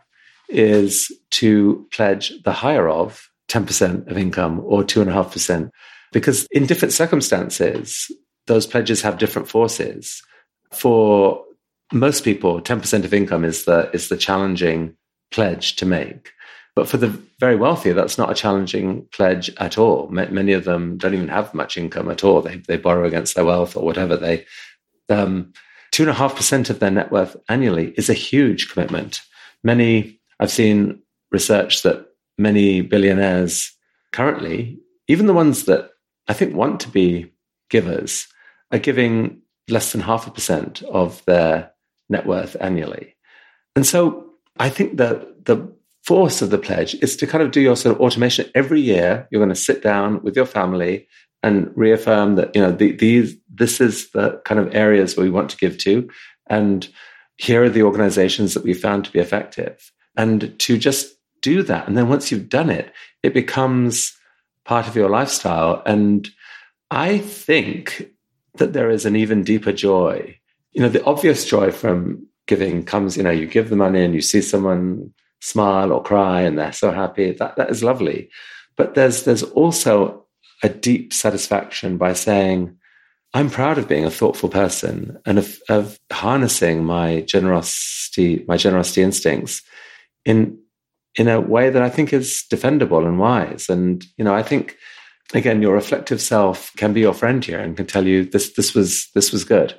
is to pledge the higher of ten percent of income or two point five percent, because in different circumstances, those pledges have different forces. For most people, ten percent of income is the is the challenging pledge to make. But for the very wealthy, that's not a challenging pledge at all. Many of them don't even have much income at all. They they borrow against their wealth or whatever. They um, two and a half percent of their net worth annually is a huge commitment. Many I've seen research that many billionaires currently, even the ones that I think want to be givers, are giving less than half a percent of their net worth annually. And so I think that the force of the pledge is to kind of do your sort of automation. Every year, you're going to sit down with your family and reaffirm that, you know, the, these, this is the kind of areas where we want to give to. And here are the organizations that we found to be effective. And to just do that. And then once you've done it, it becomes part of your lifestyle. And I think that there is an even deeper joy. You know, the obvious joy from giving comes, you know, you give the money and you see someone smile or cry and they're so happy. That that is lovely. But there's there's also a deep satisfaction by saying, I'm proud of being a thoughtful person and of, of harnessing my generosity, my generosity instincts in in a way that I think is defendable and wise. And, you know, I think, again, your reflective self can be your friend here and can tell you this this was this was good.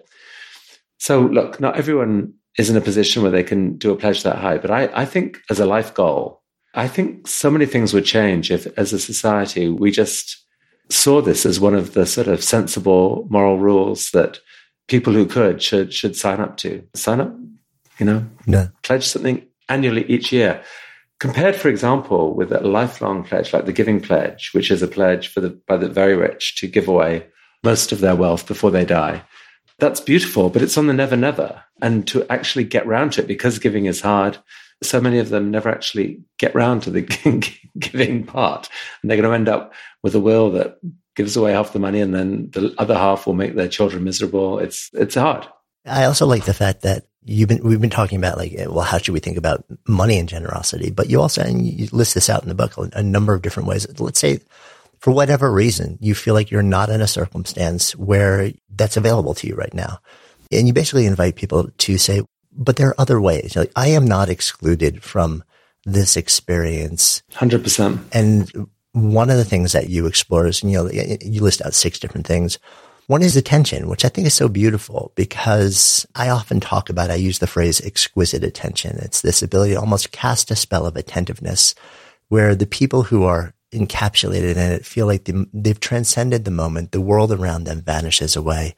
So look, not everyone is in a position where they can do a pledge that high, but I, I think as a life goal, I think so many things would change if, as a society, we just saw this as one of the sort of sensible moral rules that people who could should should sign up to. Sign up, you know, yeah. Pledge something annually each year. Compared, for example, with a lifelong pledge like the Giving Pledge, which is a pledge for the by the very rich to give away most of their wealth before they die. That's beautiful, but it's on the never, never. And to actually get round to it, because giving is hard, so many of them never actually get round to the giving part. And they're going to end up with a will that gives away half the money and then the other half will make their children miserable. It's it's hard. I also like the fact that you've been, we've been talking about like, well, how should we think about money and generosity? But you also, and you list this out in the book, a number of different ways. Let's say, for whatever reason, you feel like you're not in a circumstance where that's available to you right now. And you basically invite people to say, but there are other ways. Like, I am not excluded from this experience. one hundred percent. And one of the things that you explore is, you know, you list out six different things. One is attention, which I think is so beautiful because I often talk about, I use the phrase exquisite attention. It's this ability to almost cast a spell of attentiveness where the people who are encapsulated in it feel like they've transcended the moment. The world around them vanishes away.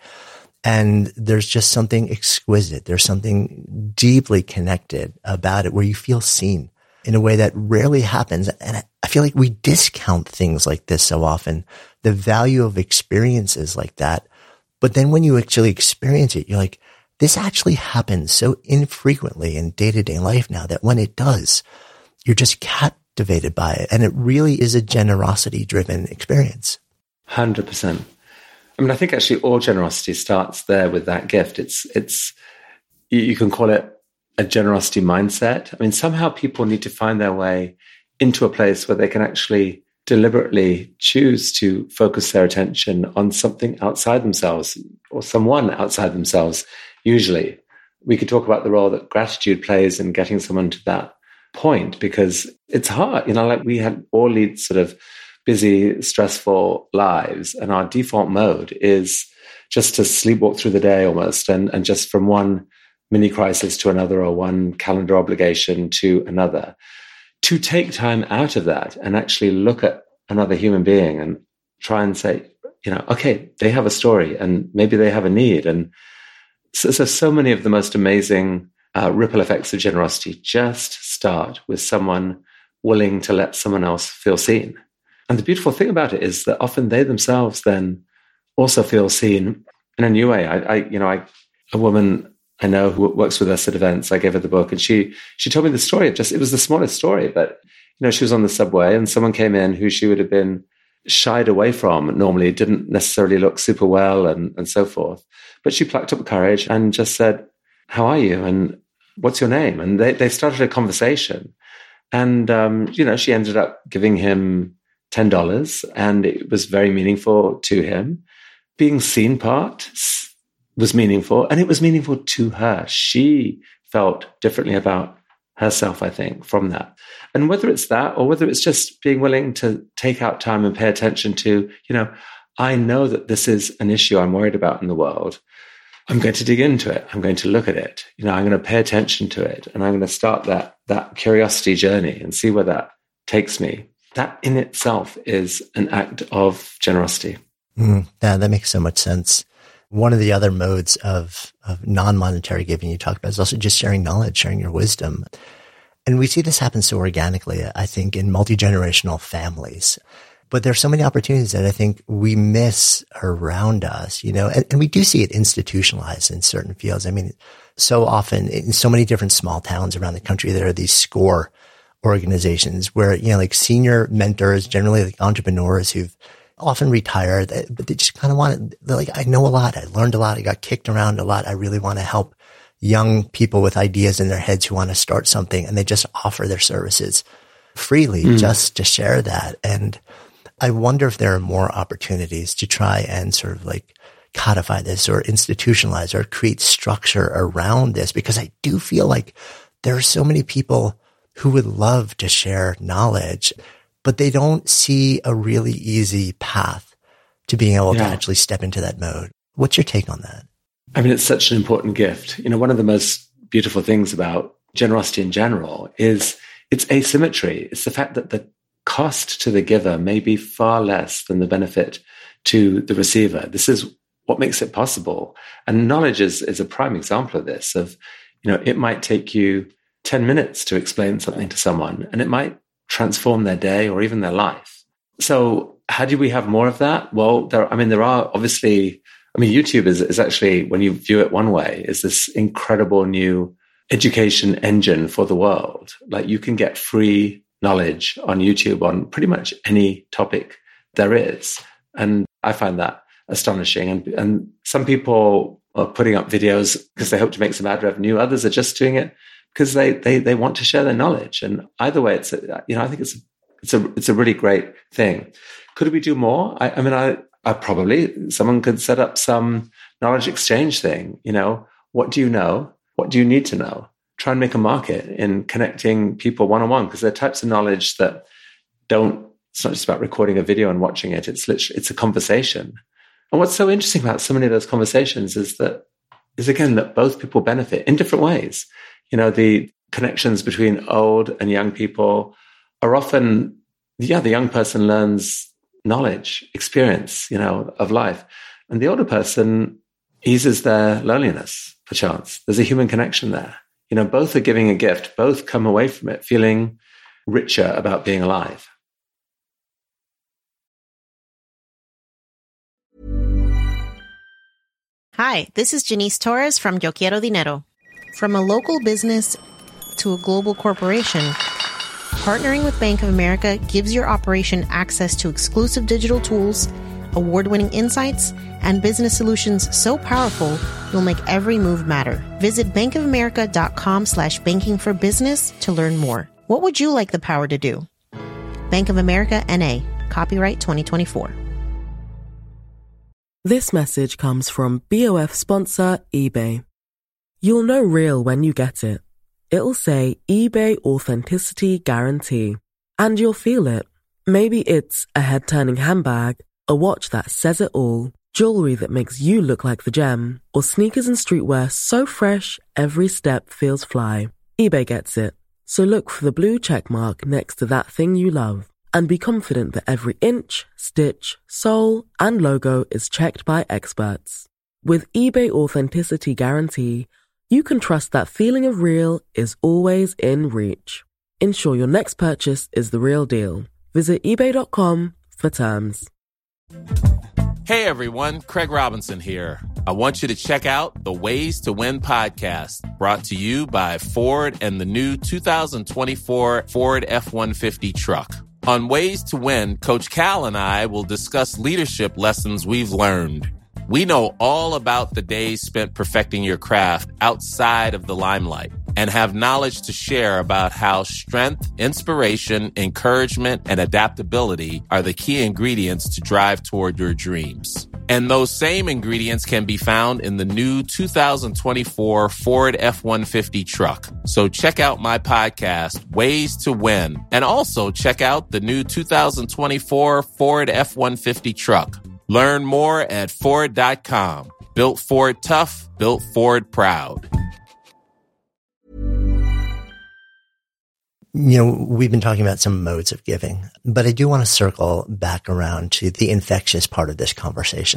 And there's just something exquisite. There's something deeply connected about it where you feel seen in a way that rarely happens. And I feel like we discount things like this so often, the value of experiences like that. But then when you actually experience it, you're like, this actually happens so infrequently in day-to-day life now that when it does, you're just captivated by it. And it really is a generosity-driven experience. one hundred percent. I mean, I think actually all generosity starts there with that gift. It's, it's, you can call it a generosity mindset. I mean, somehow people need to find their way into a place where they can actually deliberately choose to focus their attention on something outside themselves or someone outside themselves. Usually, we could talk about the role that gratitude plays in getting someone to that point because it's hard. You know, like we had all lead sort of busy, stressful lives, and our default mode is just to sleepwalk through the day almost, and, and just from one mini crisis to another or one calendar obligation to another. To take time out of that and actually look at another human being and try and say, you know, okay, they have a story and maybe they have a need. And so, so, so many of the most amazing uh, ripple effects of generosity just start with someone willing to let someone else feel seen. And the beautiful thing about it is that often they themselves then also feel seen in a new way. I, I you know, I, a woman I know who works with us at events, I gave her the book and she, she told me the story of just, it was the smallest story, but, you know, she was on the subway and someone came in who she would have been shied away from normally, didn't necessarily look super well and, and so forth. But she plucked up courage and just said, how are you? And what's your name? And they, they started a conversation. And, um, you know, she ended up giving him ten dollars and it was very meaningful to him. Being seen part was meaningful and it was meaningful to her. She felt differently about herself, I think, from that. And whether it's that or whether it's just being willing to take out time and pay attention to, you know, I know that this is an issue I'm worried about in the world. I'm going to dig into it. I'm going to look at it. You know, I'm going to pay attention to it and I'm going to start that, that curiosity journey and see where that takes me. That in itself is an act of generosity. Mm, yeah, that makes so much sense. One of the other modes of, of non-monetary giving you talk about is also just sharing knowledge, sharing your wisdom. And we see this happen so organically, I think, in multi-generational families. But there's so many opportunities that I think we miss around us, you know, and, and we do see it institutionalized in certain fields. I mean, so often in so many different small towns around the country, there are these SCORE organizations where, you know, like senior mentors, generally like entrepreneurs who've often retired, but they just kind of want to, they're like, I know a lot. I learned a lot. I got kicked around a lot. I really want to help young people with ideas in their heads who want to start something. And they just offer their services freely mm. just to share that. And I wonder if there are more opportunities to try and sort of like codify this or institutionalize or create structure around this, because I do feel like there are so many people who would love to share knowledge, but they don't see a really easy path to being able yeah. to actually step into that mode. What's your take on that? I mean, it's such an important gift. You know, one of the most beautiful things about generosity in general is its asymmetry. It's the fact that the cost to the giver may be far less than the benefit to the receiver. This is what makes it possible. And knowledge is, is a prime example of this, of, you know, it might take you ten minutes to explain something to someone, and it might transform their day or even their life. So how do we have more of that? Well, there, I mean, there are obviously, I mean, YouTube is, is actually, when you view it one way, is this incredible new education engine for the world. Like, you can get free knowledge on YouTube on pretty much any topic there is. And I find that astonishing. And, and some people are putting up videos because they hope to make some ad revenue. Others are just doing it because they, they, they want to share their knowledge. And either way, it's a, you know, I think it's, it's a, it's a really great thing. Could we do more? I, I mean, I, I probably, someone could set up some knowledge exchange thing. You know, what do you know? What do you need to know? Try and make a market in connecting people one-on-one, because there are types of knowledge that don't, it's not just about recording a video and watching it. It's literally, it's a conversation. And what's so interesting about so many of those conversations is that, is again, that both people benefit in different ways. You know, the connections between old and young people are often, yeah, the young person learns knowledge, experience, you know, of life. And the older person eases their loneliness, perchance. There's a human connection there. You know, both are giving a gift. Both come away from it feeling richer about being alive. Hi, this is Janice Torres from Yo Quiero Dinero. From a local business to a global corporation, partnering with Bank of America gives your operation access to exclusive digital tools, award-winning insights, and business solutions so powerful you'll make every move matter. Visit bankofamerica.com slash banking for business to learn more. What would you like the power to do? Bank of America N A. Copyright twenty twenty-four. This message comes from B O F sponsor eBay. You'll know real when you get it. It'll say eBay Authenticity Guarantee. And you'll feel it. Maybe it's a head-turning handbag, a watch that says it all, jewelry that makes you look like the gem, or sneakers and streetwear so fresh every step feels fly. eBay gets it. So look for the blue check mark next to that thing you love, and be confident that every inch, stitch, sole, and logo is checked by experts. With eBay Authenticity Guarantee, you can trust that feeling of real is always in reach. Ensure your next purchase is the real deal. Visit ebay dot com for terms. Hey everyone, Craig Robinson here. I want you to check out the Ways to Win podcast, brought to you by Ford and the new two thousand twenty-four Ford F one fifty truck. On Ways to Win, Coach Cal and I will discuss leadership lessons we've learned. We know all about the days spent perfecting your craft outside of the limelight and have knowledge to share about how strength, inspiration, encouragement, and adaptability are the key ingredients to drive toward your dreams. And those same ingredients can be found in the new two thousand twenty-four Ford F one fifty truck. So check out my podcast, Ways to Win, and also check out the new two thousand twenty-four Ford F one fifty truck. Learn more at Ford dot com. Built Ford tough, built Ford proud. You know, we've been talking about some modes of giving, but I do want to circle back around to the infectious part of this conversation,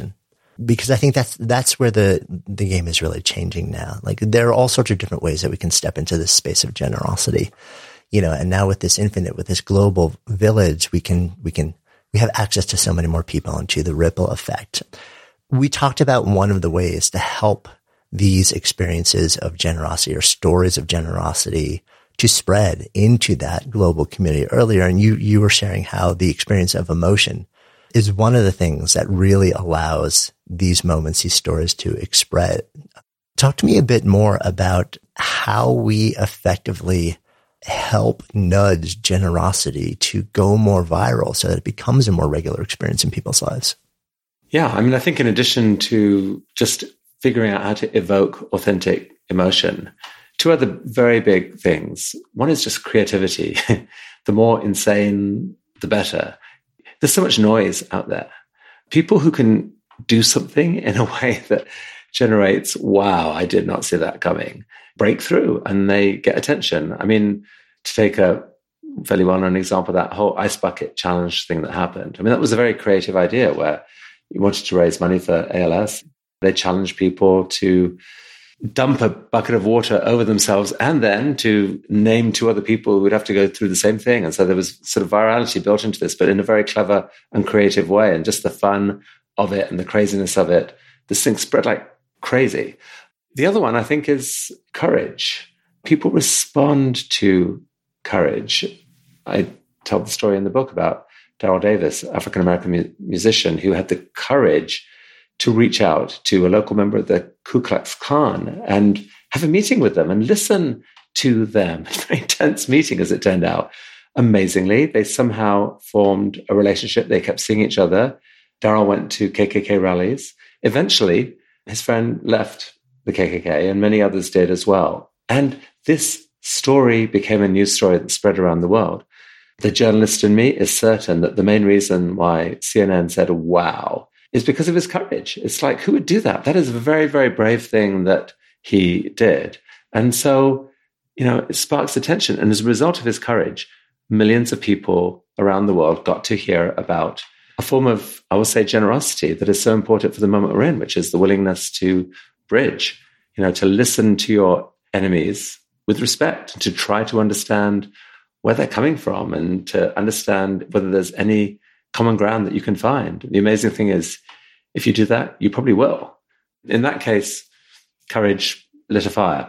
Because I think that's, that's where the, the game is really changing now. Like there are all sorts of different ways that we can step into this space of generosity, you know, and now with this infinite, with this global village, we can, we can, we have access to so many more people and to the ripple effect. We talked about one of the ways to help these experiences of generosity or stories of generosity to spread into that global community earlier. And you, you were sharing how the experience of emotion is one of the things that really allows these moments, these stories to express. Talk to me a bit more about how we effectively help nudge generosity to go more viral so that it becomes a more regular experience in people's lives. Yeah. I mean, I think in addition to just figuring out how to evoke authentic emotion, two other very big things. One is just creativity. The more insane, the better. There's so much noise out there. People who can do something in a way that generates, wow, I did not see that coming, break through and they get attention. I mean, to take a fairly well-known example, that whole ice bucket challenge thing that happened. I mean, that was a very creative idea where you wanted to raise money for A L S. They challenged people to dump a bucket of water over themselves and then to name two other people who would have to go through the same thing. And so there was sort of virality built into this, but in a very clever and creative way. And just the fun of it and the craziness of it, this thing spread like crazy. The other one, I think, is courage. People respond to courage. I tell the story in the book about Daryl Davis, African-American mu- musician who had the courage to reach out to a local member of the Ku Klux Klan and have a meeting with them and listen to them. A very intense meeting, as it turned out. Amazingly, they somehow formed a relationship. They kept seeing each other. Daryl went to K K K rallies. Eventually, his friend left the K K K, and many others did as well. And this story became a news story that spread around the world. The journalist in me is certain that the main reason why C N N said, wow, is because of his courage. It's like, who would do that? That is a very, very brave thing that he did. And so, you know, it sparks attention. And as a result of his courage, millions of people around the world got to hear about a form of, I would say, generosity that is so important for the moment we're in, which is the willingness to bridge, you know, to listen to your enemies with respect, to try to understand where they're coming from and to understand whether there's any common ground that you can find. The amazing thing is, if you do that, you probably will. In that case, courage lit a fire.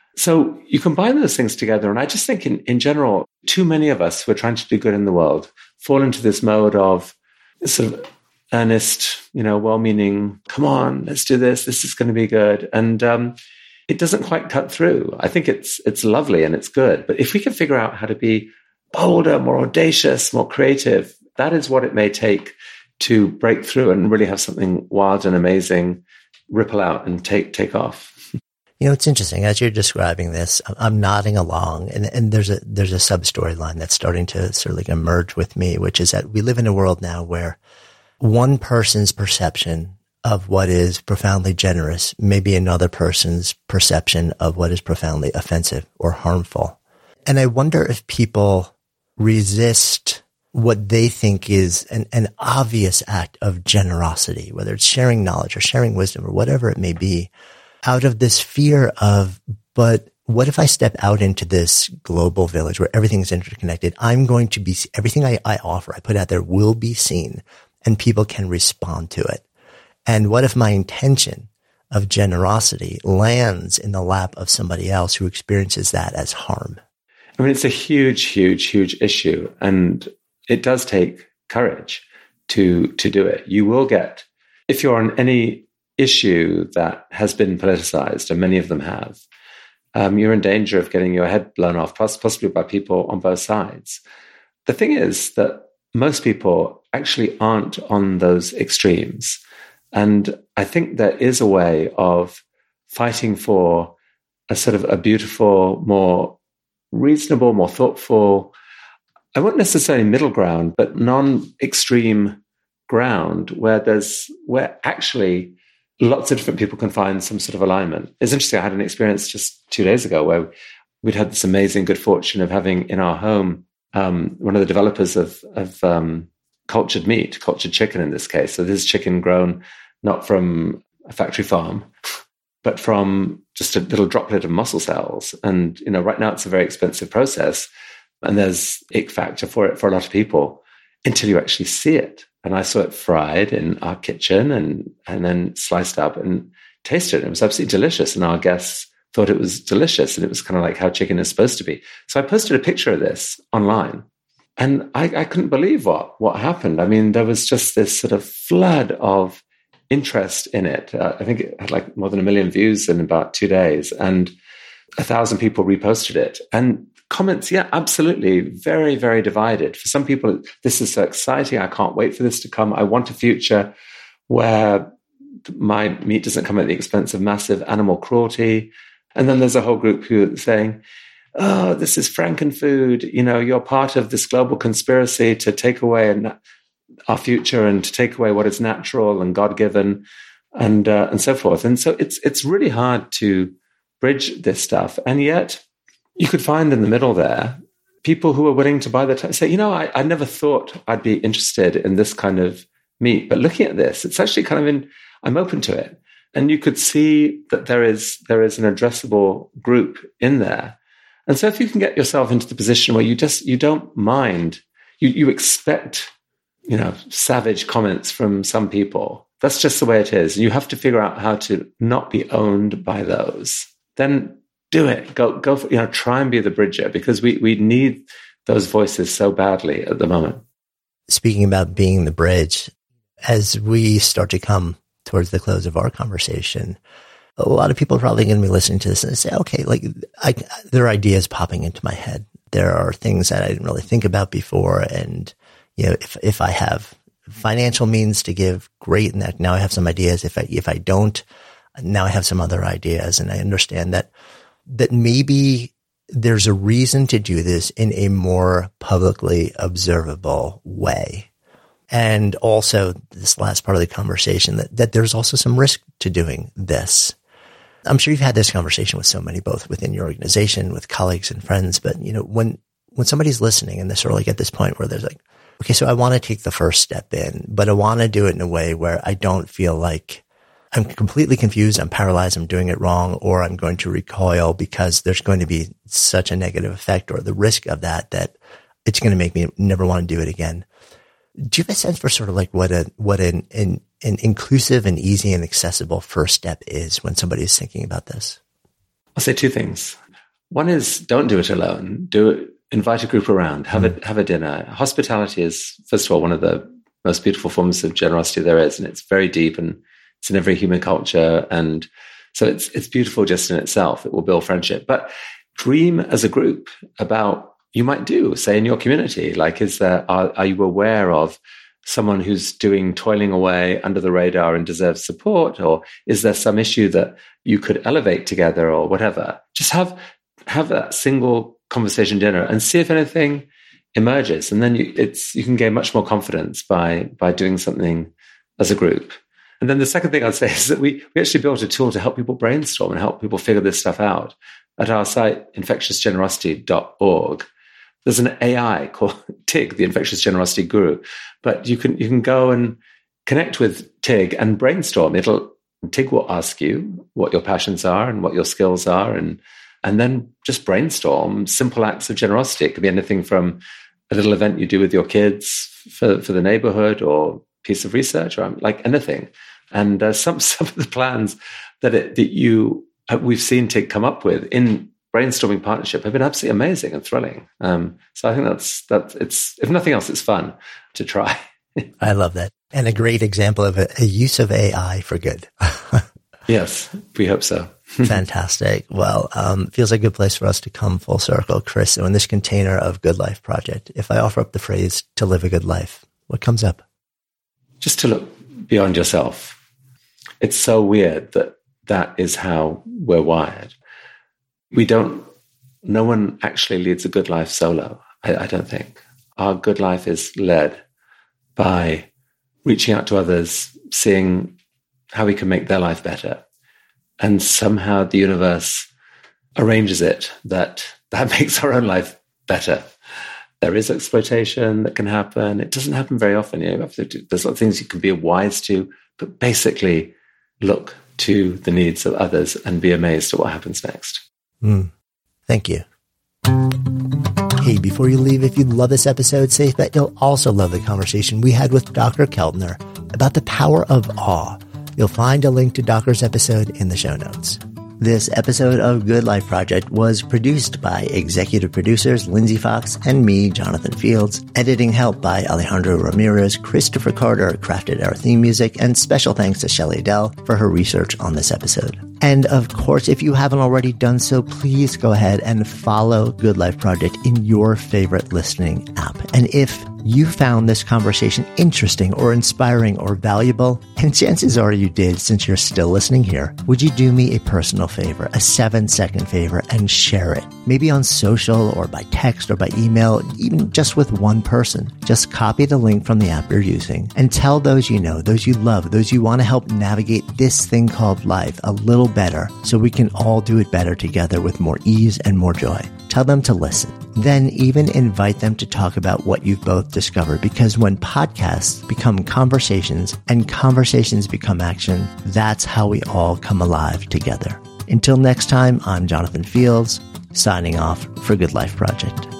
So you combine those things together. And I just think in, in general, too many of us who are trying to do good in the world fall into this mode of sort of earnest, you know, well-meaning, come on, let's do this. This is going to be good. And um, it doesn't quite cut through. I think it's it's lovely and it's good. But if we can figure out how to be bolder, more audacious, more creative, that is what it may take to break through and really have something wild and amazing ripple out and take take off. You know, it's interesting. As you're describing this, I'm nodding along, and, and there's a there's a sub storyline that's starting to sort of like emerge with me, which is that we live in a world now where one person's perception of what is profoundly generous may be another person's perception of what is profoundly offensive or harmful. And I wonder if people resist what they think is an, an obvious act of generosity, whether it's sharing knowledge or sharing wisdom or whatever it may be, out of this fear of, but what if I step out into this global village where everything is interconnected? I'm going to be, everything I, I offer, I put out there will be seen and people can respond to it. And what if my intention of generosity lands in the lap of somebody else who experiences that as harm? I mean, it's a huge, huge, huge issue. And it does take courage to to do it. You will get, if you're on any issue that has been politicized, and many of them have, um, you're in danger of getting your head blown off, possibly by people on both sides. The thing is that most people actually aren't on those extremes. And I think there is a way of fighting for a sort of a beautiful, more reasonable, more thoughtful, I won't necessarily middle ground, but non-extreme ground where there's, where actually lots of different people can find some sort of alignment. It's interesting. I had an experience just two days ago where we'd had this amazing good fortune of having in our home um, one of the developers of, of um, cultured meat, cultured chicken in this case. So this is chicken grown not from a factory farm, but from just a little droplet of muscle cells. And, you know, right now it's a very expensive process, and there's ick factor for it for a lot of people until you actually see it. And I saw it fried in our kitchen and, and then sliced up and tasted it. It was absolutely delicious. And our guests thought it was delicious. And it was kind of like how chicken is supposed to be. So I posted a picture of this online, and I, I couldn't believe what, what happened. I mean, there was just this sort of flood of interest in it. Uh, I think it had like more than a million views in about two days, and a thousand people reposted it. And comments, yeah, absolutely, very, very divided. For some people, this is so exciting. I can't wait for this to come. I want a future where my meat doesn't come at the expense of massive animal cruelty. And then there's a whole group who are saying, oh, this is frankenfood. You know, you're part of this global conspiracy to take away an, our future and to take away what is natural and God-given, and uh, and so forth. And so it's it's really hard to bridge this stuff. And yet you could find in the middle there people who are willing to buy the time, say, you know, I, I never thought I'd be interested in this kind of meat, but looking at this, it's actually kind of in, I'm open to it. And you could see that there is there is an addressable group in there. And so if you can get yourself into the position where you just, you don't mind, you, you expect, you know, savage comments from some people, that's just the way it is. And you have to figure out how to not be owned by those. Then do it. Go, go for, you know, try and be the bridger, because we, we need those voices so badly at the moment. Speaking about being the bridge, as we start to come towards the close of our conversation, a lot of people are probably going to be listening to this and say, okay, like I, there are ideas popping into my head. There are things that I didn't really think about before. And, you know, if, if I have financial means to give, great. And that now I have some ideas. If I, if I don't, now I have some other ideas. And I understand that, that maybe there's a reason to do this in a more publicly observable way. And also this last part of the conversation, that, that there's also some risk to doing this. I'm sure you've had this conversation with so many, both within your organization, with colleagues and friends. But, you know, when, when somebody's listening and they're sort of like at this point where there's like, okay, so I want to take the first step in, but I want to do it in a way where I don't feel like I'm completely confused, I'm paralyzed, I'm doing it wrong, or I'm going to recoil because there's going to be such a negative effect or the risk of that, that it's going to make me never want to do it again. Do you have a sense for sort of like what a, what an, an, an inclusive and easy and accessible first step is when somebody is thinking about this? I'll say two things. One is, don't do it alone. Do it, invite a group around, have mm. a, have a dinner. Hospitality is, first of all, one of the most beautiful forms of generosity there is. And it's very deep, and it's in every human culture. And so it's, it's beautiful just in itself. It will build friendship, but dream as a group about, you might do, say in your community, like, is there, are, are you aware of someone who's doing, toiling away under the radar and deserves support? Or is there some issue that you could elevate together or whatever? Just have, have that single conversation dinner and see if anything emerges. And then you, it's, you can gain much more confidence by, by doing something as a group. And then the second thing I'd say is that we, we actually built a tool to help people brainstorm and help people figure this stuff out. At our site, infectious generosity dot org, there's an A I called Tig, the Infectious Generosity Guru. But you can you can go and connect with Tig and brainstorm. It'll Tig will ask you what your passions are and what your skills are, and and then just brainstorm simple acts of generosity. It could be anything from a little event you do with your kids for, for the neighborhood, or piece of research, or like anything. And uh, some some of the plans that it, that you uh, we've seen Tig come up with in brainstorming partnership have been absolutely amazing and thrilling. Um, so I think that's, that it's, if nothing else, it's fun to try. I love that. And a great example of a, a use of A I for good. Yes, we hope so. Fantastic. Well, um, feels like a good place for us to come full circle, Chris. So in this container of Good Life Project, if I offer up the phrase to live a good life, what comes up? Just to look beyond yourself. It's so weird that that is how we're wired. We don't, no one actually leads a good life solo, I, I don't think. Our good life is led by reaching out to others, seeing how we can make their life better. And somehow the universe arranges it that that makes our own life better. There is exploitation that can happen. It doesn't happen very often. You know, there's a lot of things you can be wise to, but basically look to the needs of others and be amazed at what happens next. Mm. Thank you. Hey, before you leave, if you love this episode, safe bet you'll also love the conversation we had with Doctor Keltner about the power of awe. You'll find a link to Doctor's episode in the show notes. This episode of Good Life Project was produced by executive producers Lindsay Fox and me, Jonathan Fields. Editing help by Alejandro Ramirez. Christopher Carter crafted our theme music, and special thanks to Shelley Dell for her research on this episode. And of course, if you haven't already done so, please go ahead and follow Good Life Project in your favorite listening app. And if you found this conversation interesting or inspiring or valuable, and chances are you did since you're still listening here, would you do me a personal favor, a seven second favor, and share it? Maybe on social or by text or by email, even just with one person. Just copy the link from the app you're using and tell those you know, those you love, those you want to help navigate this thing called life a little better so we can all do it better together with more ease and more joy. Tell them to listen. Then even invite them to talk about what you've both discovered, because when podcasts become conversations and conversations become action, that's how we all come alive together. Until next time, I'm Jonathan Fields, signing off for Good Life Project.